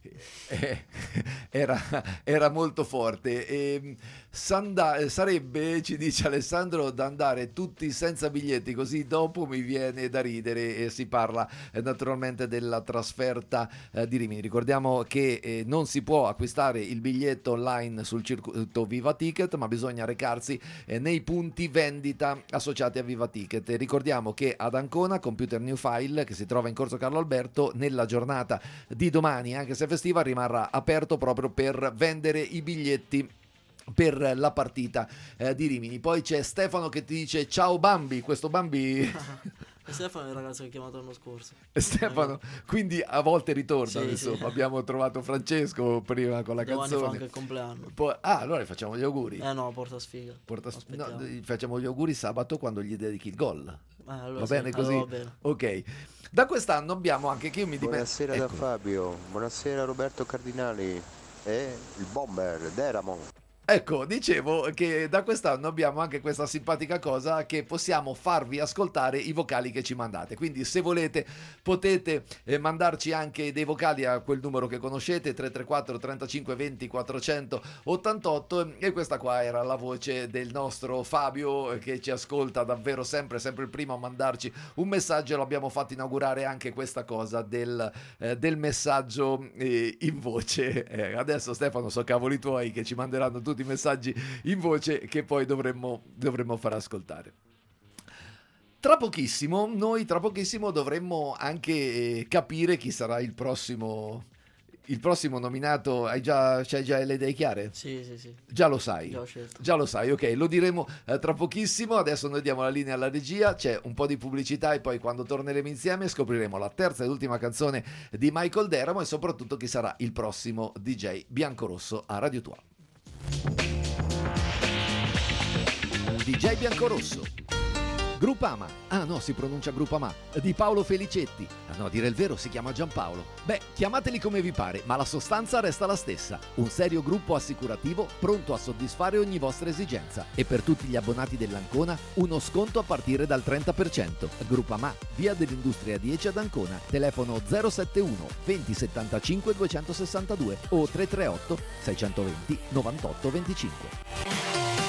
eh, era, era molto forte. E, Sanda, sarebbe, ci dice Alessandro, da andare tutti senza biglietti, così dopo mi viene da ridere. E si parla eh, naturalmente della trasferta eh, di Rimini. Ricordiamo che eh, non si può acquistare il biglietto online sul circuito Viva Ticket, ma bisogna recarsi eh, nei punti vendita associati a Viva Ticket. E ricordiamo che ad Ancona Computer New File, che si trova in Corso Carlo Alberto, nella giornata di domani, anche se festiva, rimarrà aperto proprio per vendere i biglietti per la partita eh, di Rimini. Poi c'è Stefano che ti dice ciao Bambi. Questo Bambi Stefano è il ragazzo che ho chiamato l'anno scorso. Stefano, quindi a volte ritorna, sì, insomma. Sì. Abbiamo trovato Francesco prima con la Domani canzone. fa anche il compleanno. Poi, ah, allora facciamo gli auguri. Eh no, porta sfiga. Porta sf- no, facciamo gli auguri sabato quando gli dedichi il gol. Eh, allora va sì, bene così? allora va bene. Ok. Da quest'anno abbiamo anche che io mi dimentico. Buonasera ecco. da Fabio, buonasera Roberto Cardinali e il bomber Deramon. Ecco, dicevo che da quest'anno abbiamo anche questa simpatica cosa che possiamo farvi ascoltare i vocali che ci mandate. Quindi se volete potete eh, mandarci anche dei vocali a quel numero che conoscete, tre tre quattro trentacinque venti quattrocentottantotto, e questa qua era la voce del nostro Fabio che ci ascolta davvero sempre, sempre il primo a mandarci un messaggio. L'abbiamo fatto inaugurare anche questa cosa del, eh, del messaggio eh, in voce. Eh, adesso Stefano, so cavoli tuoi che ci manderanno tutti i messaggi in voce che poi dovremmo, dovremmo far ascoltare. Tra pochissimo, noi tra pochissimo dovremmo anche capire chi sarà il prossimo il prossimo nominato. Hai già, c'hai già le idee chiare? Sì, sì, sì. Già lo sai? Già ho scelto. Già lo sai, ok, lo diremo eh, tra pochissimo. Adesso noi diamo la linea alla regia, c'è un po' di pubblicità e poi quando torneremo insieme scopriremo la terza ed ultima canzone di Michael Deramo e soprattutto chi sarà il prossimo D J biancorosso a Radio Tua. D J Biancorosso, Grupama, ah no, si pronuncia Grupama, di Paolo Felicetti. Ah no, a dire il vero si chiama Giampaolo. Beh, chiamateli come vi pare, ma la sostanza resta la stessa. Un serio gruppo assicurativo pronto a soddisfare ogni vostra esigenza. E per tutti gli abbonati dell'Ancona, uno sconto a partire dal trenta per cento. Grupama, via dell'Industria dieci ad Ancona. Telefono zero sette uno venti settantacinque duecentosessantadue o tre tre otto seicentoventi novantotto venticinque.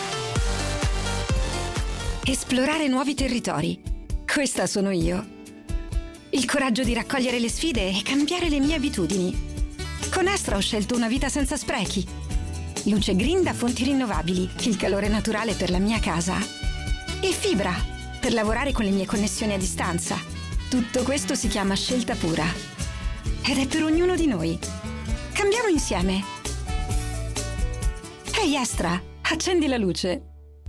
Esplorare nuovi territori. Questa sono io. Il coraggio di raccogliere le sfide e cambiare le mie abitudini. Con Astra ho scelto una vita senza sprechi. Luce green da fonti rinnovabili, il calore naturale per la mia casa. E fibra, per lavorare con le mie connessioni a distanza. Tutto questo si chiama scelta pura. Ed è per ognuno di noi. Cambiamo insieme. Ehi Astra, accendi la luce.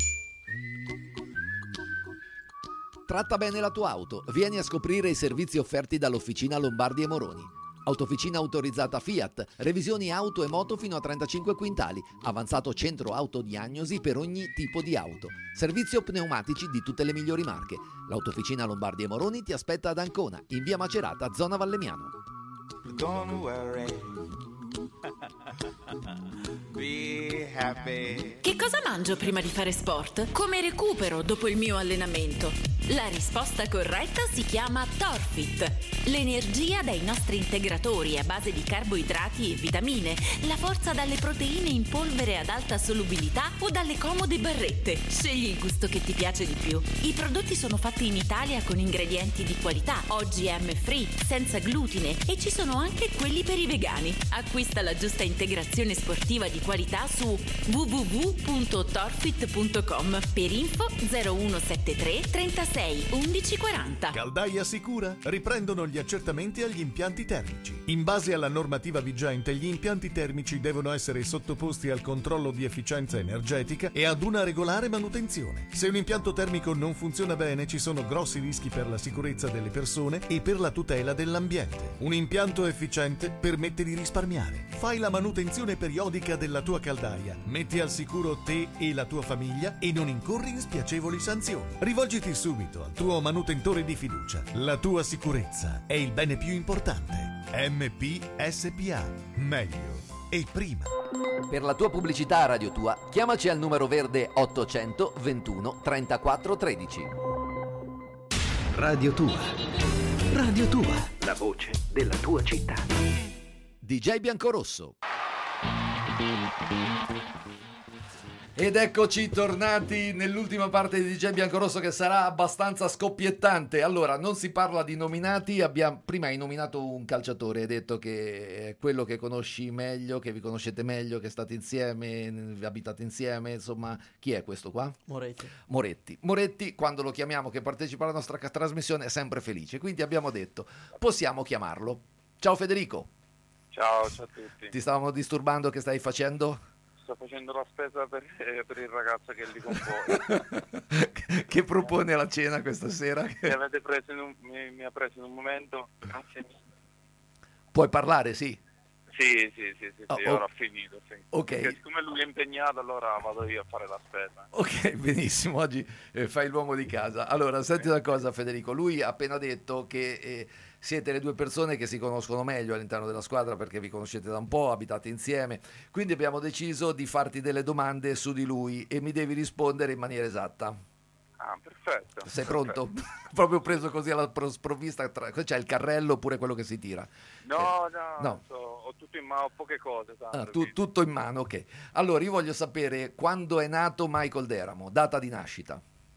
Tratta bene la tua auto, vieni a scoprire i servizi offerti dall'Officina Lombardi e Moroni. Autofficina autorizzata Fiat, revisioni auto e moto fino a trentacinque quintali, avanzato centro autodiagnosi per ogni tipo di auto, servizio pneumatici di tutte le migliori marche. L'Autofficina Lombardi e Moroni ti aspetta ad Ancona, in via Macerata, zona Vallemmiano. Don't worry. Be happy. Che cosa mangio prima di fare sport? Come recupero dopo il mio allenamento? La risposta corretta si chiama Torfit. L'energia dai nostri integratori a base di carboidrati e vitamine, la forza dalle proteine in polvere ad alta solubilità o dalle comode barrette. Scegli il gusto che ti piace di più. I prodotti sono fatti in Italia con ingredienti di qualità, O G M free, senza glutine e ci sono anche quelli per i vegani. Acquista la giusta integrazione sportiva di qualità su w w w punto torfit punto com. Per info zero uno sette tre trentasei undici quaranta. Caldaia Sicura riprendono gli accertamenti agli impianti termici. In base alla normativa vigente, gli impianti termici devono essere sottoposti al controllo di efficienza energetica e ad una regolare manutenzione. Se un impianto termico non funziona bene, ci sono grossi rischi per la sicurezza delle persone e per la tutela dell'ambiente. Un impianto efficiente permette di risparmiare. Fai la manutenzione periodica della tua caldaia, metti al sicuro te e la tua famiglia e non incorri in spiacevoli sanzioni. Rivolgiti subito al tuo manutentore di fiducia. La tua sicurezza è il bene più importante. M P S P A. Meglio e prima. Per la tua pubblicità a Radio Tua, chiamaci al numero verde ottocento ventuno trentaquattro tredici. Radio Tua. Radio Tua. La voce della tua città. D J Biancorosso. Ed eccoci tornati nell'ultima parte di D J Biancorosso, che sarà abbastanza scoppiettante. Allora, non si parla di nominati, abbiamo, prima hai nominato un calciatore, hai detto che è quello che conosci meglio, che vi conoscete meglio, che state insieme, vi abitate insieme, insomma, chi è questo qua? Moretti. Moretti. Moretti, quando lo chiamiamo che partecipa alla nostra ca- trasmissione, è sempre felice, quindi abbiamo detto, possiamo chiamarlo. Ciao Federico. Ciao, ciao a tutti. Ti stavamo disturbando, che stai facendo? Sto facendo la spesa per, eh, per il ragazzo che li compone. Che propone la cena questa sera? Mi, avete preso in un, mi, mi ha preso in un momento. Grazie. Puoi parlare, sì? Sì, sì, sì, sì, Oh, sì oh. ora ho finito. Sì. Ok. Perché siccome lui è impegnato, allora vado io a fare la spesa. Ok, benissimo, oggi eh, fai l'uomo di casa. Allora, senti una cosa Federico, lui ha appena detto che eh, siete le due persone che si conoscono meglio all'interno della squadra, perché vi conoscete da un po', abitate insieme, quindi abbiamo deciso di farti delle domande su di lui e mi devi rispondere in maniera esatta. Ah, perfetto. Sei perfetto. pronto? Proprio preso così alla pro- sprovvista, tra... c'è il carrello oppure quello che si tira? No, Eh, no, no. so, ho tutto in mano, ho poche cose. Sandro, Ah, tu- quindi- tutto in mano, ok. Allora, io voglio sapere quando è nato Michael Deramo, data di nascita.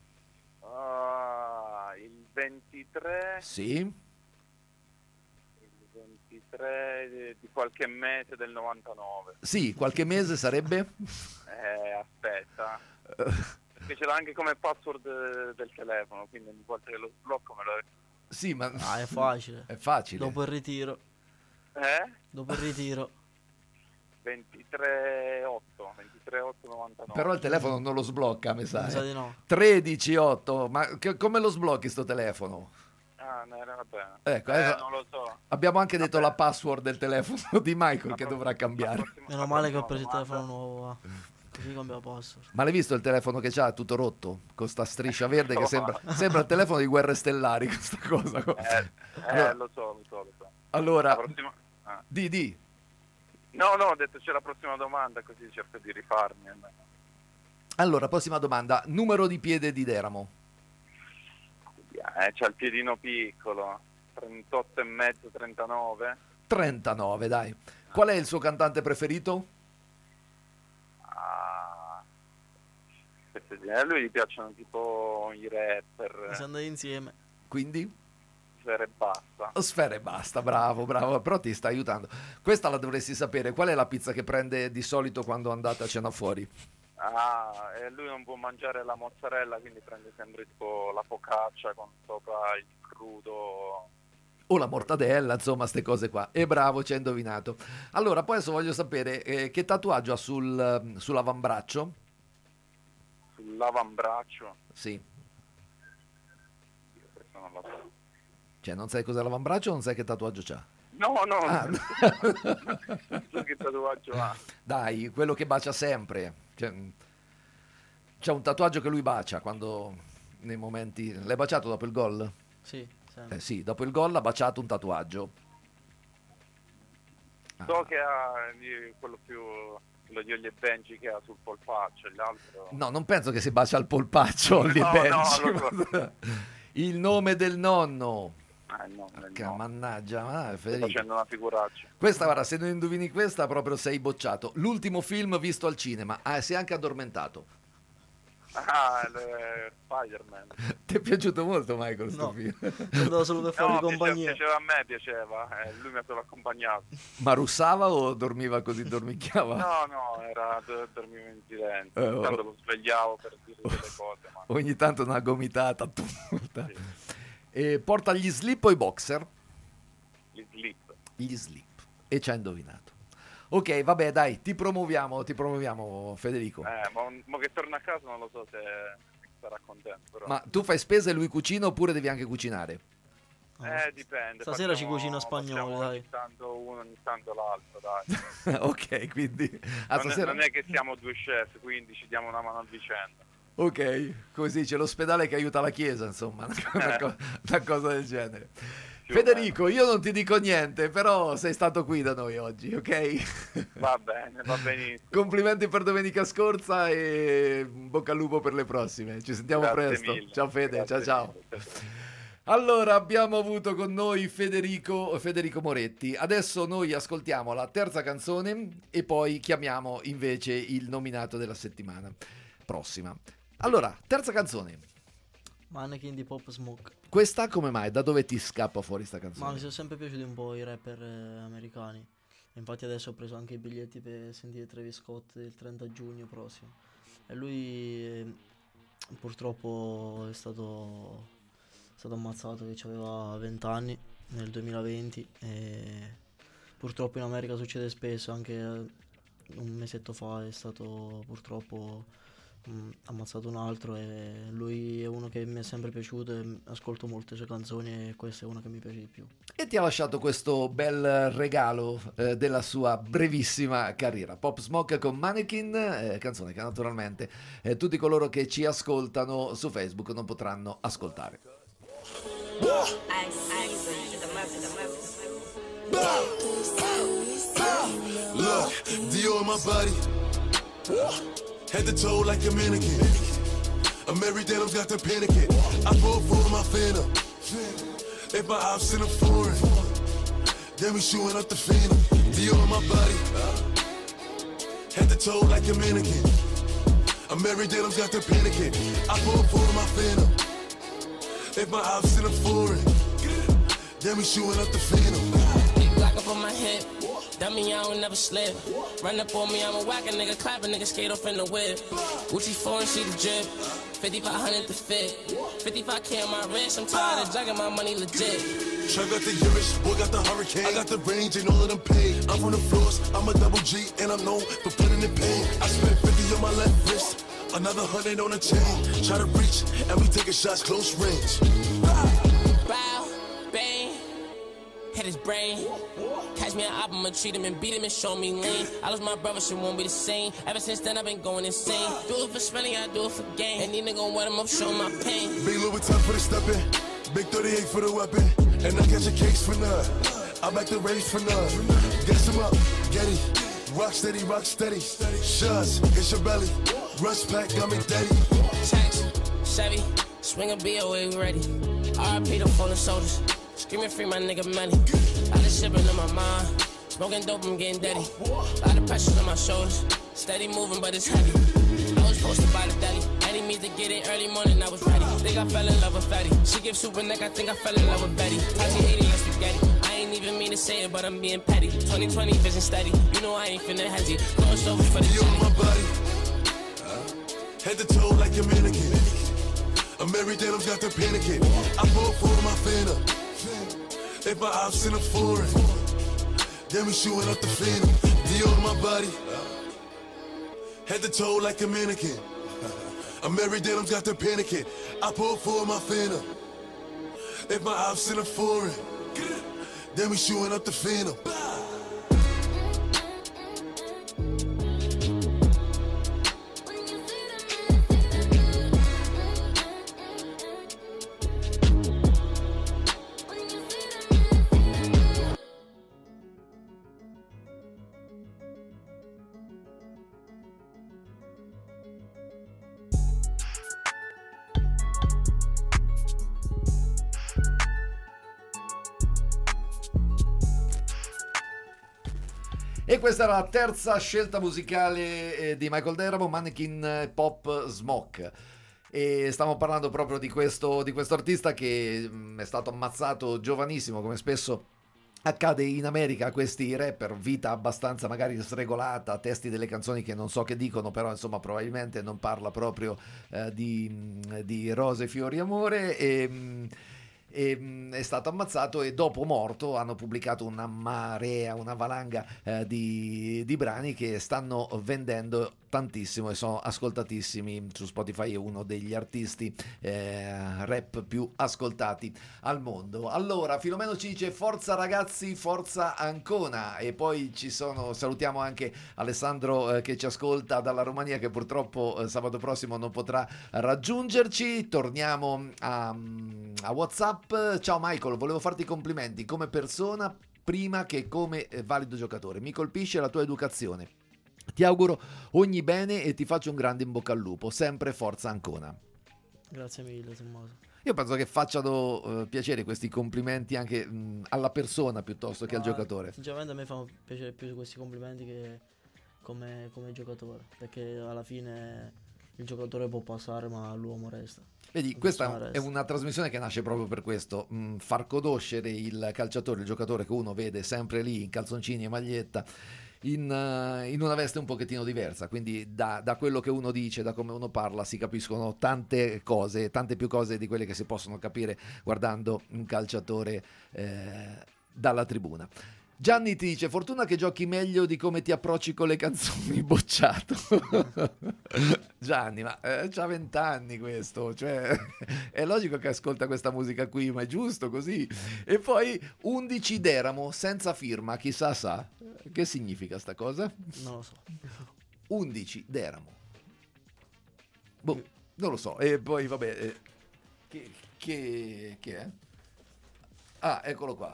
Ah, il ventitré, Sì? il ventitré di, di qualche mese del novantanove. Sì, qualche mese sarebbe? Eh, aspetta. Che ce l'ha anche come password eh, del telefono, quindi ogni volta che lo sblocco me lo... Sì, ma... Ah, è facile. È facile. Dopo il ritiro. Eh? Dopo il ritiro. ventitré otto, ventitré otto novantanove. Però il telefono non lo sblocca, mi sa. Mi sa eh. di no. tredici otto, ma che- come lo sblocchi sto telefono? Ah, no, era bene. Ecco, eh, adesso- non lo so. Abbiamo anche detto la password del telefono di Michael che dovrà cambiare. Meno male che ho preso il telefono nuovo. Va. Così cambia password. Ma l'hai visto il telefono che c'ha tutto rotto? Con sta striscia verde che sembra, sembra il telefono di Guerre Stellari, questa cosa. Eh, eh, Allora- lo so, lo so, lo so. Allora, La prossima... ah. di, di. No, no, ho detto c'è la prossima domanda, così cerco di rifarmi. Allora, prossima domanda. Numero di piede di Deramo. Eh, c'ha il piedino piccolo, trentotto e mezzo, trentanove. trentanove, dai. Qual è il suo cantante preferito? Ah, queste- a lui gli piacciono tipo i rapper, Si andati insieme. Quindi? Sfera e basta. Sfera e basta, bravo, bravo, però ti sta aiutando. Questa la dovresti sapere. Qual è la pizza che prende di solito quando andate a cena fuori? Ah, e lui non può mangiare la mozzarella, quindi prende sempre tipo la focaccia con sopra il crudo. O la mortadella, insomma, ste cose qua. E bravo, ci hai indovinato. Allora, poi adesso voglio sapere eh, che tatuaggio ha sul, sull'avambraccio? Sull'avambraccio. Sì. Io questo non lo so. Cioè, non sai cos'è l'avambraccio o non sai che tatuaggio c'ha? No, no, Ah. non so che tatuaggio ha. Dai, quello che bacia sempre. Cioè, c'è un tatuaggio che lui bacia quando nei momenti... L'hai baciato dopo il gol? Sì, sempre. Eh sì, dopo il gol ha baciato un tatuaggio. So che ha eh, quello più, quello di Ollie e Benji che ha sul polpaccio, l'altro... No, non penso che si bacia al polpaccio, Ollie No, Benji. no, lo so. Il nome del nonno. Ah, no, no, Che no. Mannaggia, ah, Sto Federico. facendo una figuraccia. Questa, guarda, se non indovini questa, proprio sei bocciato. L'ultimo film visto al cinema. Ah, sei anche addormentato. Ah, il- Spider-Man. Ti è piaciuto molto, Michael, sto No. film? Andavo solo per fare No, compagnia. piaceva, piaceva a me, piaceva. Eh, lui mi ha solo accompagnato. Ma russava o dormiva così, dormicchiava? No, no, era, do- dormivo in silenzio. Eh, Ogni oh. tanto lo svegliavo per dire delle cose. Ma... Ogni tanto una gomitata. tutta. E porta gli slip o i boxer? Gli slip. Gli slip. E ci ha indovinato. Ok, vabbè, dai, ti promuoviamo, ti promuoviamo, Federico. Eh, ma un- mo che torna a casa non lo so se sarà contento. Però. Ma tu fai spese e lui cucina oppure devi anche cucinare? Eh, dipende. Stasera ci facciamo- cucina spagnolo, facciamo dai. Ogni tanto uno, ogni tanto l'altro, dai. Ok, quindi... ah, non, è, stasera- non è che siamo due chef, quindi ci diamo una mano a vicenda. Ok, così c'è l'ospedale che aiuta la chiesa, insomma, una, co- una co- una cosa del genere. Più Federico, io non ti dico niente, però sei stato qui da noi oggi, ok? Va bene, va benissimo. Complimenti per domenica scorsa e in bocca al lupo per le prossime. Ci sentiamo Grazie presto. mille. Ciao Fede, Grazie ciao ciao. mille. Allora, abbiamo avuto con noi Federico, Federico Moretti. Adesso noi ascoltiamo la terza canzone e poi chiamiamo invece il nominato della settimana prossima. Allora, terza canzone. Mannequin di Pop Smoke. Questa come mai? Da dove ti scappa fuori sta canzone? Ma mi sono sempre piaciuti un po' i rapper eh, americani. Infatti adesso ho preso anche i biglietti per sentire Travis Scott il trenta giugno prossimo. E lui eh, purtroppo è stato... è stato ammazzato che aveva venti anni nel duemilaventi e purtroppo in America succede spesso, anche un mesetto fa è stato purtroppo mh, ammazzato un altro e lui è uno che mi è sempre piaciuto e ascolto molte sue canzoni e questa è una che mi piace di più. E ti ha lasciato questo bel regalo eh, della sua brevissima carriera. Pop Smoke con Mannequin, eh, canzone che naturalmente eh, tutti coloro che ci ascoltano su Facebook non potranno ascoltare. Look, Dior on my body, head to toe like a mannequin. I'm every day I've got the panicking. I pull for my phantom. If my ops in a foreign, then we shooting up the phantom. Dior on my body, head to toe like a mannequin. I'm every day I've got the panicking. I pull for my phantom. If my ops in a foreign, then we shooting up the phantom. Big block up on my hip, that mean I don't never slip. Run up on me, I'm a whack a nigga, clap a nigga, skate off in the whip. Gucci foreign, she the drip, fifty-five hundred to fit. fifty-five K on my wrist, I'm tired of jugging my money legit. Chuck got the Urish, boy got the hurricane. I got the range and all of them paid. I'm from the floors, I'm a double G and I'm known for putting in pain. I spent fifty on my left wrist, another hundred on a chain. Try to reach and we taking shots close range. Bow, bang, hit his brain. Catch me an album, I'ma treat him and beat him and show me lean. I lost my brother, shit won't be the same. Ever since then I've been going insane. Do it for spending, I do it for gain. And these niggas gon' wet him up, show my pain. Big Louis time for the stepping, big thirty-eight for the weapon. And I catch a case for none, I back the race for none. Gas him up, Getty, rock steady, rock steady. Shots, it's your belly, rust pack, got me daddy. Tax, Chevy, swing a B O A, we ready. R I P the fallen soldiers, screaming free my nigga money. Lot of shipping in my mind, smoking dope, I'm getting dirty. Lot of pressure on my shoulders, steady moving but it's heavy. I was posted by the deli, any means to get it early morning, I was ready. Think I fell in love with Fetty, she gives super neck, I think I fell in love with Betty. Tachi eighty and spaghetti, I ain't even mean to say it, but I'm being petty. twenty twenty vision steady, you know I ain't finna hesitate. Close over for the You on my body, head to toe like a mannequin. I'm every day I've got the panicking. I pull for my phantom. If my ops in a foreign, then we shooting up the phantom. Dior on my body, head to toe like a mannequin. I'm every day I've got the panicking. I pull for my phantom. If my ops in a foreign, then we shooting up the phantom. E questa era la terza scelta musicale eh, di Michael Deramo, Mannequin Pop Smoke. E stiamo parlando proprio di questo, di questo artista che mh, è stato ammazzato giovanissimo, come spesso accade in America. Questi rapper, vita abbastanza magari sregolata, testi delle canzoni che non so che dicono, però insomma probabilmente non parla proprio eh, di, di rose, fiori, amore. E... Mh, E, è stato ammazzato e dopo morto hanno pubblicato una marea, una valanga eh, di, di brani che stanno vendendo tantissimo e sono ascoltatissimi su Spotify. È uno degli artisti eh, rap più ascoltati al mondo. Allora Filomeno ci dice forza ragazzi, forza Ancona. E poi ci sono, salutiamo anche Alessandro eh, che ci ascolta dalla Romania, che purtroppo eh, sabato prossimo non potrà raggiungerci. Torniamo a, a WhatsApp. Ciao Michael, volevo farti i complimenti come persona prima che come valido giocatore. Mi colpisce la tua educazione. Ti auguro ogni bene e ti faccio un grande in bocca al lupo. Sempre forza Ancona. Grazie mille Tommaso. Io penso che facciano uh, piacere questi complimenti anche mh, alla persona piuttosto che Ma, al giocatore. Sinceramente a me fanno piacere più questi complimenti che come, come giocatore, perché alla fine il giocatore può passare ma l'uomo resta. Vedi, La questa persona è resta. una trasmissione che nasce proprio per questo, mh, far conoscere il calciatore, il giocatore che uno vede sempre lì in calzoncini e maglietta, in, uh, in una veste un pochettino diversa, quindi da, da quello che uno dice, da come uno parla si capiscono tante cose, tante più cose di quelle che si possono capire guardando un calciatore eh, dalla tribuna. Gianni ti dice: fortuna che giochi meglio di come ti approcci con le canzoni, bocciato. Gianni, ma eh, c'ha vent'anni questo, cioè è logico che ascolta questa musica qui, ma è giusto così. E poi undici Deramo senza firma, chissà sa che significa sta cosa? Non lo so. undici Deramo, boh, non lo so. E poi vabbè, eh, che, che, che è? Ah, eccolo qua.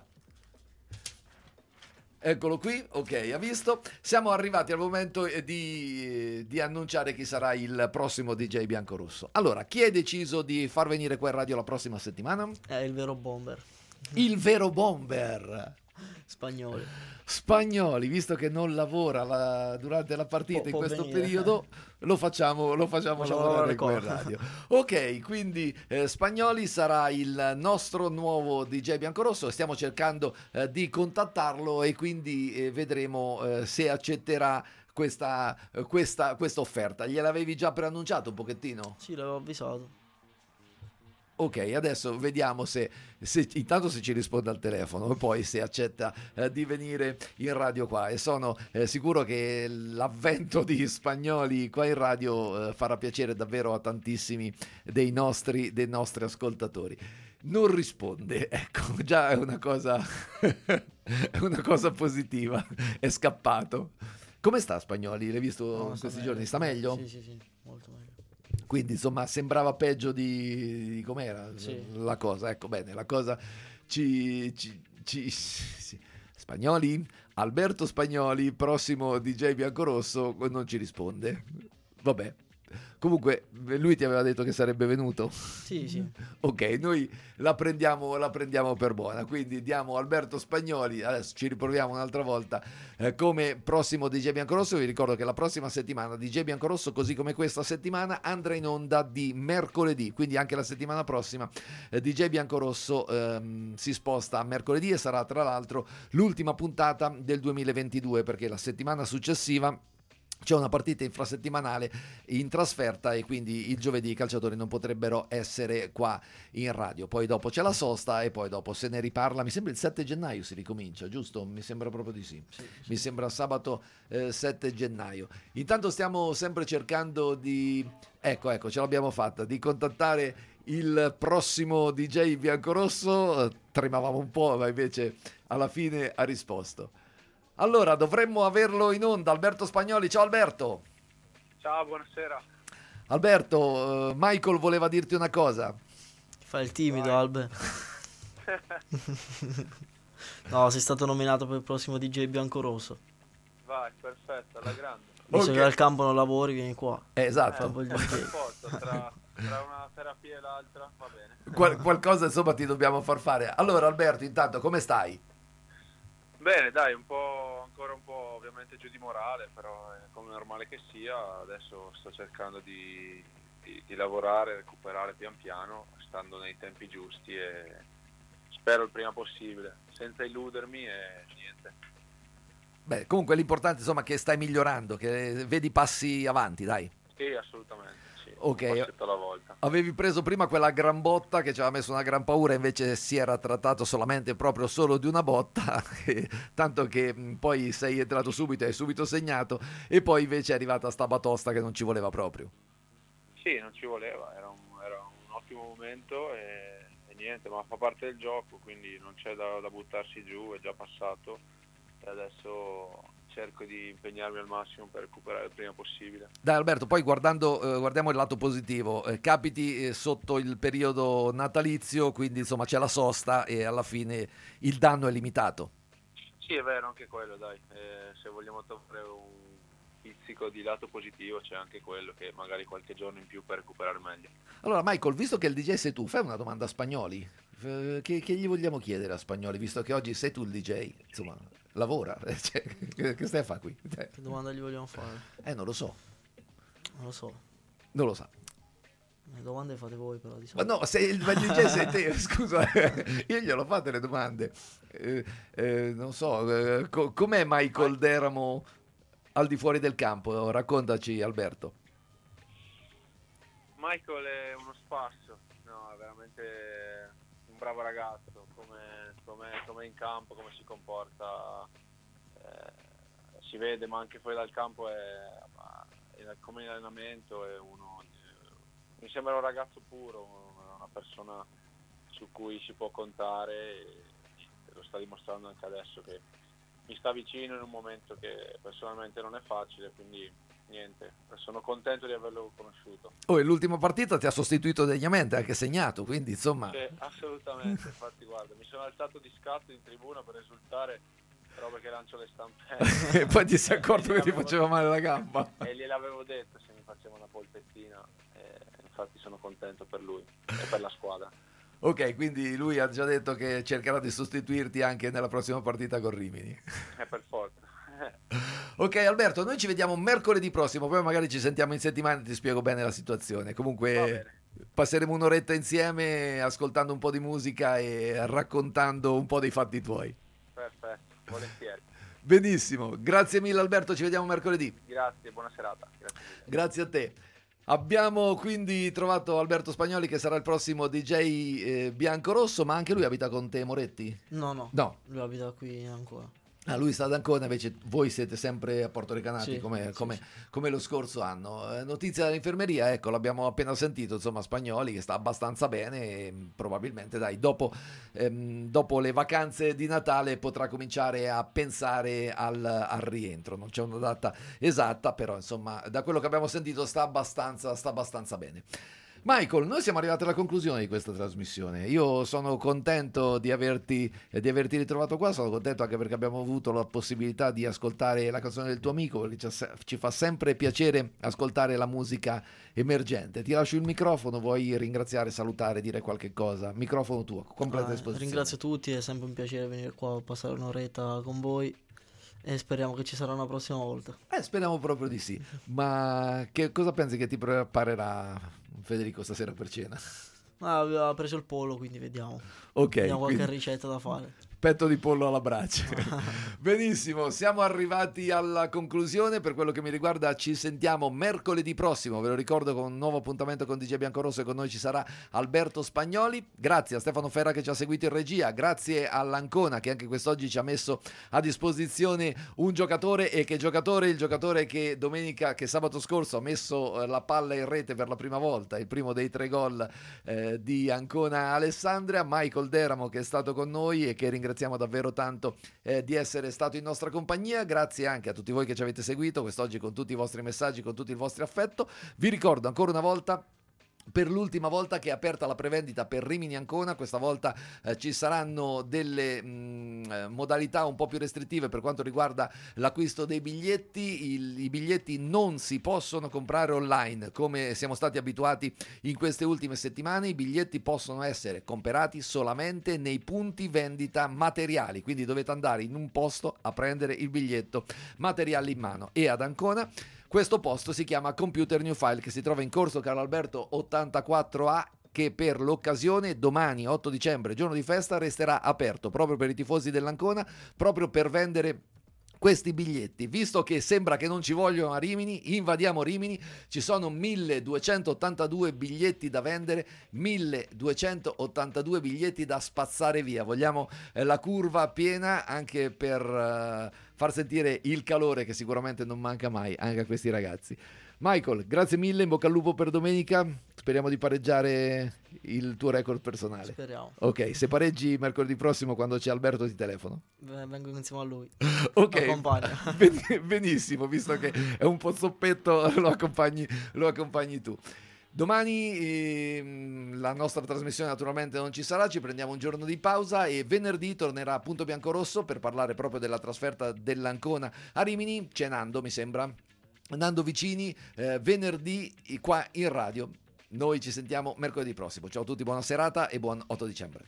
Eccolo qui, ok, ha visto. Siamo arrivati al momento di, di annunciare chi sarà il prossimo D J biancorosso. Allora, chi hai deciso di far venire qua in radio la prossima settimana? È il vero bomber. Il vero bomber. Spagnoli. Spagnoli, visto che non lavora la, durante la partita Può- in può questo venire. periodo, lo facciamo, lo facciamo Ma lavorare lavorare qua in qua. radio. Ok, quindi eh, Spagnoli sarà il nostro nuovo D J biancorosso. Stiamo cercando eh, di contattarlo e quindi eh, vedremo eh, se accetterà questa, eh, questa, questa offerta. Gliel'avevi già preannunciato un pochettino? Sì, l'avevo avvisato. Ok, adesso vediamo se, se intanto se ci risponde al telefono e poi se accetta eh, di venire in radio qua, e sono eh, sicuro che l'avvento di Spagnoli qua in radio eh, farà piacere davvero a tantissimi dei nostri, dei nostri ascoltatori. Non risponde, ecco, già è una cosa è una cosa positiva, è scappato. Come sta Spagnoli? L'hai visto No, in sta questi meglio. giorni? Sta meglio? Sì, sì, sì, molto meglio. Quindi insomma sembrava peggio di, di com'era Sì. la cosa. Ecco, bene, la cosa ci, ci, ci- sì. Spagnoli, Alberto Spagnoli, prossimo D J biancorosso, non ci risponde. Vabbè, comunque lui ti aveva detto che sarebbe venuto. Sì, sì. Ok, noi la prendiamo, la prendiamo per buona, quindi diamo Alberto Spagnoli, adesso ci riproviamo un'altra volta eh, come prossimo D J biancorosso. Vi ricordo che la prossima settimana D J biancorosso, così come questa settimana, andrà in onda di mercoledì, quindi anche la settimana prossima eh, D J biancorosso ehm, si sposta a mercoledì e sarà tra l'altro l'ultima puntata del duemilaventidue, perché la settimana successiva c'è una partita infrasettimanale in trasferta e quindi il giovedì i calciatori non potrebbero essere qua in radio. Poi dopo c'è la sosta e poi dopo se ne riparla. Mi sembra il sette gennaio si ricomincia, giusto? Mi sembra proprio di sì. Mi sembra sabato eh, sette gennaio. Intanto stiamo sempre cercando di... Ecco, ecco, ce l'abbiamo fatta, di contattare il prossimo D J biancorosso. Eh, Tremavamo un po', ma invece alla fine ha risposto. Allora, dovremmo averlo in onda, Alberto Spagnoli. Ciao Alberto. Ciao, buonasera. Alberto, eh, Michael voleva dirti una cosa. Fa il timido, Albe. No, sei stato nominato per il prossimo D J biancorosso. Vai, perfetto, alla grande. Visto Ok. che al campo non lavori, vieni qua. Eh, esatto. Fa un po' il Per D J. forza, tra, tra una terapia e l'altra, va bene. Qual- qualcosa insomma ti dobbiamo far fare. Allora Alberto, intanto come stai? Bene, dai, un po', ancora un po' ovviamente giù di morale, però è come normale che sia. Adesso sto cercando di, di, di lavorare, recuperare pian piano, stando nei tempi giusti e spero il prima possibile, senza illudermi e niente. Beh, comunque l'importante insomma è che stai migliorando, che vedi passi avanti, dai. Sì, assolutamente, sì. Ok. Un passetto alla volta. Avevi preso prima quella gran botta che ci aveva messo una gran paura, invece si era trattato solamente proprio solo di una botta, e tanto che mh, poi sei entrato subito e hai subito segnato, e poi invece è arrivata sta batosta che non ci voleva proprio. Sì, non ci voleva, era un, era un ottimo momento e, e niente, ma fa parte del gioco, quindi non c'è da, da buttarsi giù, è già passato e adesso cerco di impegnarmi al massimo per recuperare il prima possibile. Dai Alberto, poi guardando, eh, guardiamo il lato positivo, eh, capiti eh, sotto il periodo natalizio, quindi insomma c'è la sosta e alla fine il danno è limitato. Sì, è vero, anche quello, dai, eh, se vogliamo trovare un, pizzico di lato positivo c'è anche quello, che magari qualche giorno in più per recuperare meglio. Allora Michael, visto che il D J sei tu, fai una domanda a Spagnoli. Eh, Che, che gli vogliamo chiedere a Spagnoli, visto che oggi sei tu il D J? Insomma, lavora. Cioè, che, che stai a fare qui? Che domanda gli vogliamo fare? Eh, non lo so. Non lo so. Non lo sa. Le domande fate voi però di Ma solito. no, se il D J sei te, scusa, io glielo fate le domande. Eh, eh, non so, eh, co- com'è Michael Deramo al di fuori del campo? Raccontaci, Alberto. Michael è uno spasso, no, è veramente un bravo ragazzo, come, come, come in campo, come si comporta, eh, si vede, ma anche fuori dal campo è, è come in allenamento è uno, mi sembra un ragazzo puro, una persona su cui si può contare e lo sta dimostrando anche adesso, che mi sta vicino in un momento che personalmente non è facile, quindi niente, sono contento di averlo conosciuto. Oh, e l'ultima partita ti ha sostituito degnamente, anche segnato, quindi insomma... Sì, assolutamente, infatti guarda, mi sono alzato di scatto in tribuna per esultare, però perché lancio le stampelle. E poi ti sei accorto che ti faceva male la gamba. E gliel'avevo detto se mi faceva una polpettina, e infatti sono contento per lui e per la squadra. Ok, quindi lui ha già detto che cercherà di sostituirti anche nella prossima partita con Rimini. Eh, per forza. Ok Alberto, noi ci vediamo mercoledì prossimo, poi magari ci sentiamo in settimana e ti spiego bene la situazione. Comunque passeremo un'oretta insieme ascoltando un po' di musica e raccontando un po' dei fatti tuoi. Perfetto, volentieri. Benissimo, grazie mille Alberto, ci vediamo mercoledì. Grazie, buona serata. Grazie. Grazie a te. Abbiamo quindi trovato Alberto Spagnoli, che sarà il prossimo D J eh, biancorosso, ma anche lui abita con te, Moretti? No, no. No. Lui abita qui ancora. Ah, lui sta ad Ancona, invece voi siete sempre a Porto Recanati, Sì, come, sì, come- sì. come lo scorso anno. Eh, notizia dall'infermeria, ecco, l'abbiamo appena sentito, insomma, Spagnoli che sta abbastanza bene e mh, probabilmente, dai, dopo, ehm, dopo le vacanze di Natale potrà cominciare a pensare al, al rientro. Non c'è una data esatta, però insomma, da quello che abbiamo sentito sta abbastanza, sta abbastanza bene. Michael, noi siamo arrivati alla conclusione di questa trasmissione. Io sono contento di averti, eh, di averti ritrovato qua, sono contento anche perché abbiamo avuto la possibilità di ascoltare la canzone del tuo amico, perché ci, ha- ci fa sempre piacere ascoltare la musica emergente. Ti lascio il microfono, vuoi ringraziare, salutare, dire qualche cosa? Microfono tuo, completa Ah, esposizione. ringrazio tutti, è sempre un piacere venire qua a passare un'oretta con voi e speriamo che ci sarà una prossima volta. Eh, speriamo proprio di sì. Ma che cosa pensi che ti preparerà Federico stasera per cena? Ah, aveva preso il pollo, quindi vediamo. Ok, Vediamo qualche quindi- ricetta da fare. Petto di pollo alla brace. Benissimo, siamo arrivati alla conclusione. Per quello che mi riguarda ci sentiamo mercoledì prossimo, ve lo ricordo, con un nuovo appuntamento con D J Biancorosso, e con noi ci sarà Alberto Spagnoli. Grazie a Stefano Ferra che ci ha seguito in regia, grazie all'Ancona che anche quest'oggi ci ha messo a disposizione un giocatore. E che giocatore? Il giocatore che domenica, che sabato scorso ha messo eh, la palla in rete per la prima volta, il primo dei tre gol eh, di Ancona Alessandria, Michael Deramo, che è stato con noi e che ringraziamo davvero tanto eh, di essere stato in nostra compagnia. Grazie anche a tutti voi che ci avete seguito quest'oggi, con tutti i vostri messaggi, con tutto il vostro affetto. Vi ricordo ancora una volta, per l'ultima volta, che è aperta la prevendita per Rimini Ancona. Questa volta eh, ci saranno delle mh, eh, modalità un po' più restrittive per quanto riguarda l'acquisto dei biglietti. Il- I biglietti non si possono comprare online come siamo stati abituati in queste ultime settimane. I biglietti possono essere comprati solamente nei punti vendita materiali, quindi dovete andare in un posto a prendere il biglietto materiale in mano. E ad Ancona questo posto si chiama Computer New File, che si trova in corso Carlo Alberto ottantaquattro A, che per l'occasione domani otto dicembre, giorno di festa, resterà aperto proprio per i tifosi dell'Ancona, proprio per vendere questi biglietti. Visto che sembra che non ci vogliono a Rimini, invadiamo Rimini. Ci sono milleduecentottantadue biglietti da vendere, milleduecentottantadue biglietti da spazzare via. Vogliamo eh, la curva piena, anche per eh, far sentire il calore che sicuramente non manca mai anche a questi ragazzi. Michael, grazie mille, in bocca al lupo per domenica. Speriamo di pareggiare il tuo record personale. Speriamo. Ok, se pareggi mercoledì prossimo, quando c'è Alberto ti telefono. Beh, vengo insieme a lui. Ok, Lo accompagno. Ben- benissimo, visto che è un po' zoppetto, lo accompagni, lo accompagni tu. Domani ehm, la nostra trasmissione naturalmente non ci sarà, ci prendiamo un giorno di pausa e venerdì tornerà Punto Biancorosso per parlare proprio della trasferta dell'Ancona a Rimini, cenando, mi sembra. Nando Vicini, eh, venerdì qua in radio. Noi ci sentiamo mercoledì prossimo. Ciao a tutti, buona serata e buon otto dicembre.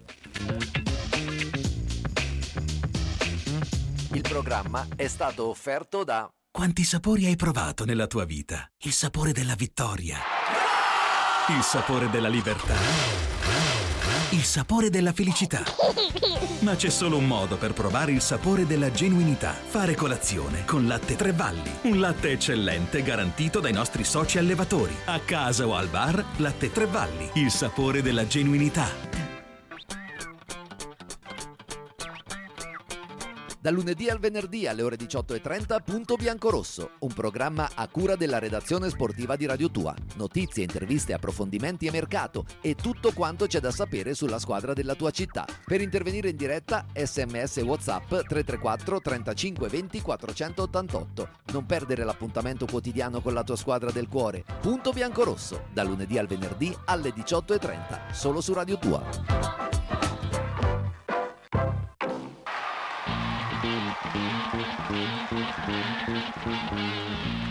Il programma è stato offerto da... Quanti sapori hai provato nella tua vita? Il sapore della vittoria, il sapore della libertà, il sapore della felicità. Ma c'è solo un modo per provare il sapore della genuinità. Fare colazione con Latte Tre Valli. Un latte eccellente garantito dai nostri soci allevatori. A casa o al bar, Latte Tre Valli. Il sapore della genuinità. Dal lunedì al venerdì alle ore diciotto e trenta, Punto Biancorosso, un programma a cura della redazione sportiva di Radio Tua. Notizie, interviste, approfondimenti e mercato e tutto quanto c'è da sapere sulla squadra della tua città. Per intervenire in diretta, sms e WhatsApp tre tre quattro trentacinque venti quattrocentottantotto. Non perdere l'appuntamento quotidiano con la tua squadra del cuore. Punto Biancorosso, dal lunedì al venerdì alle diciotto e trenta, solo su Radio Tua. Thank you.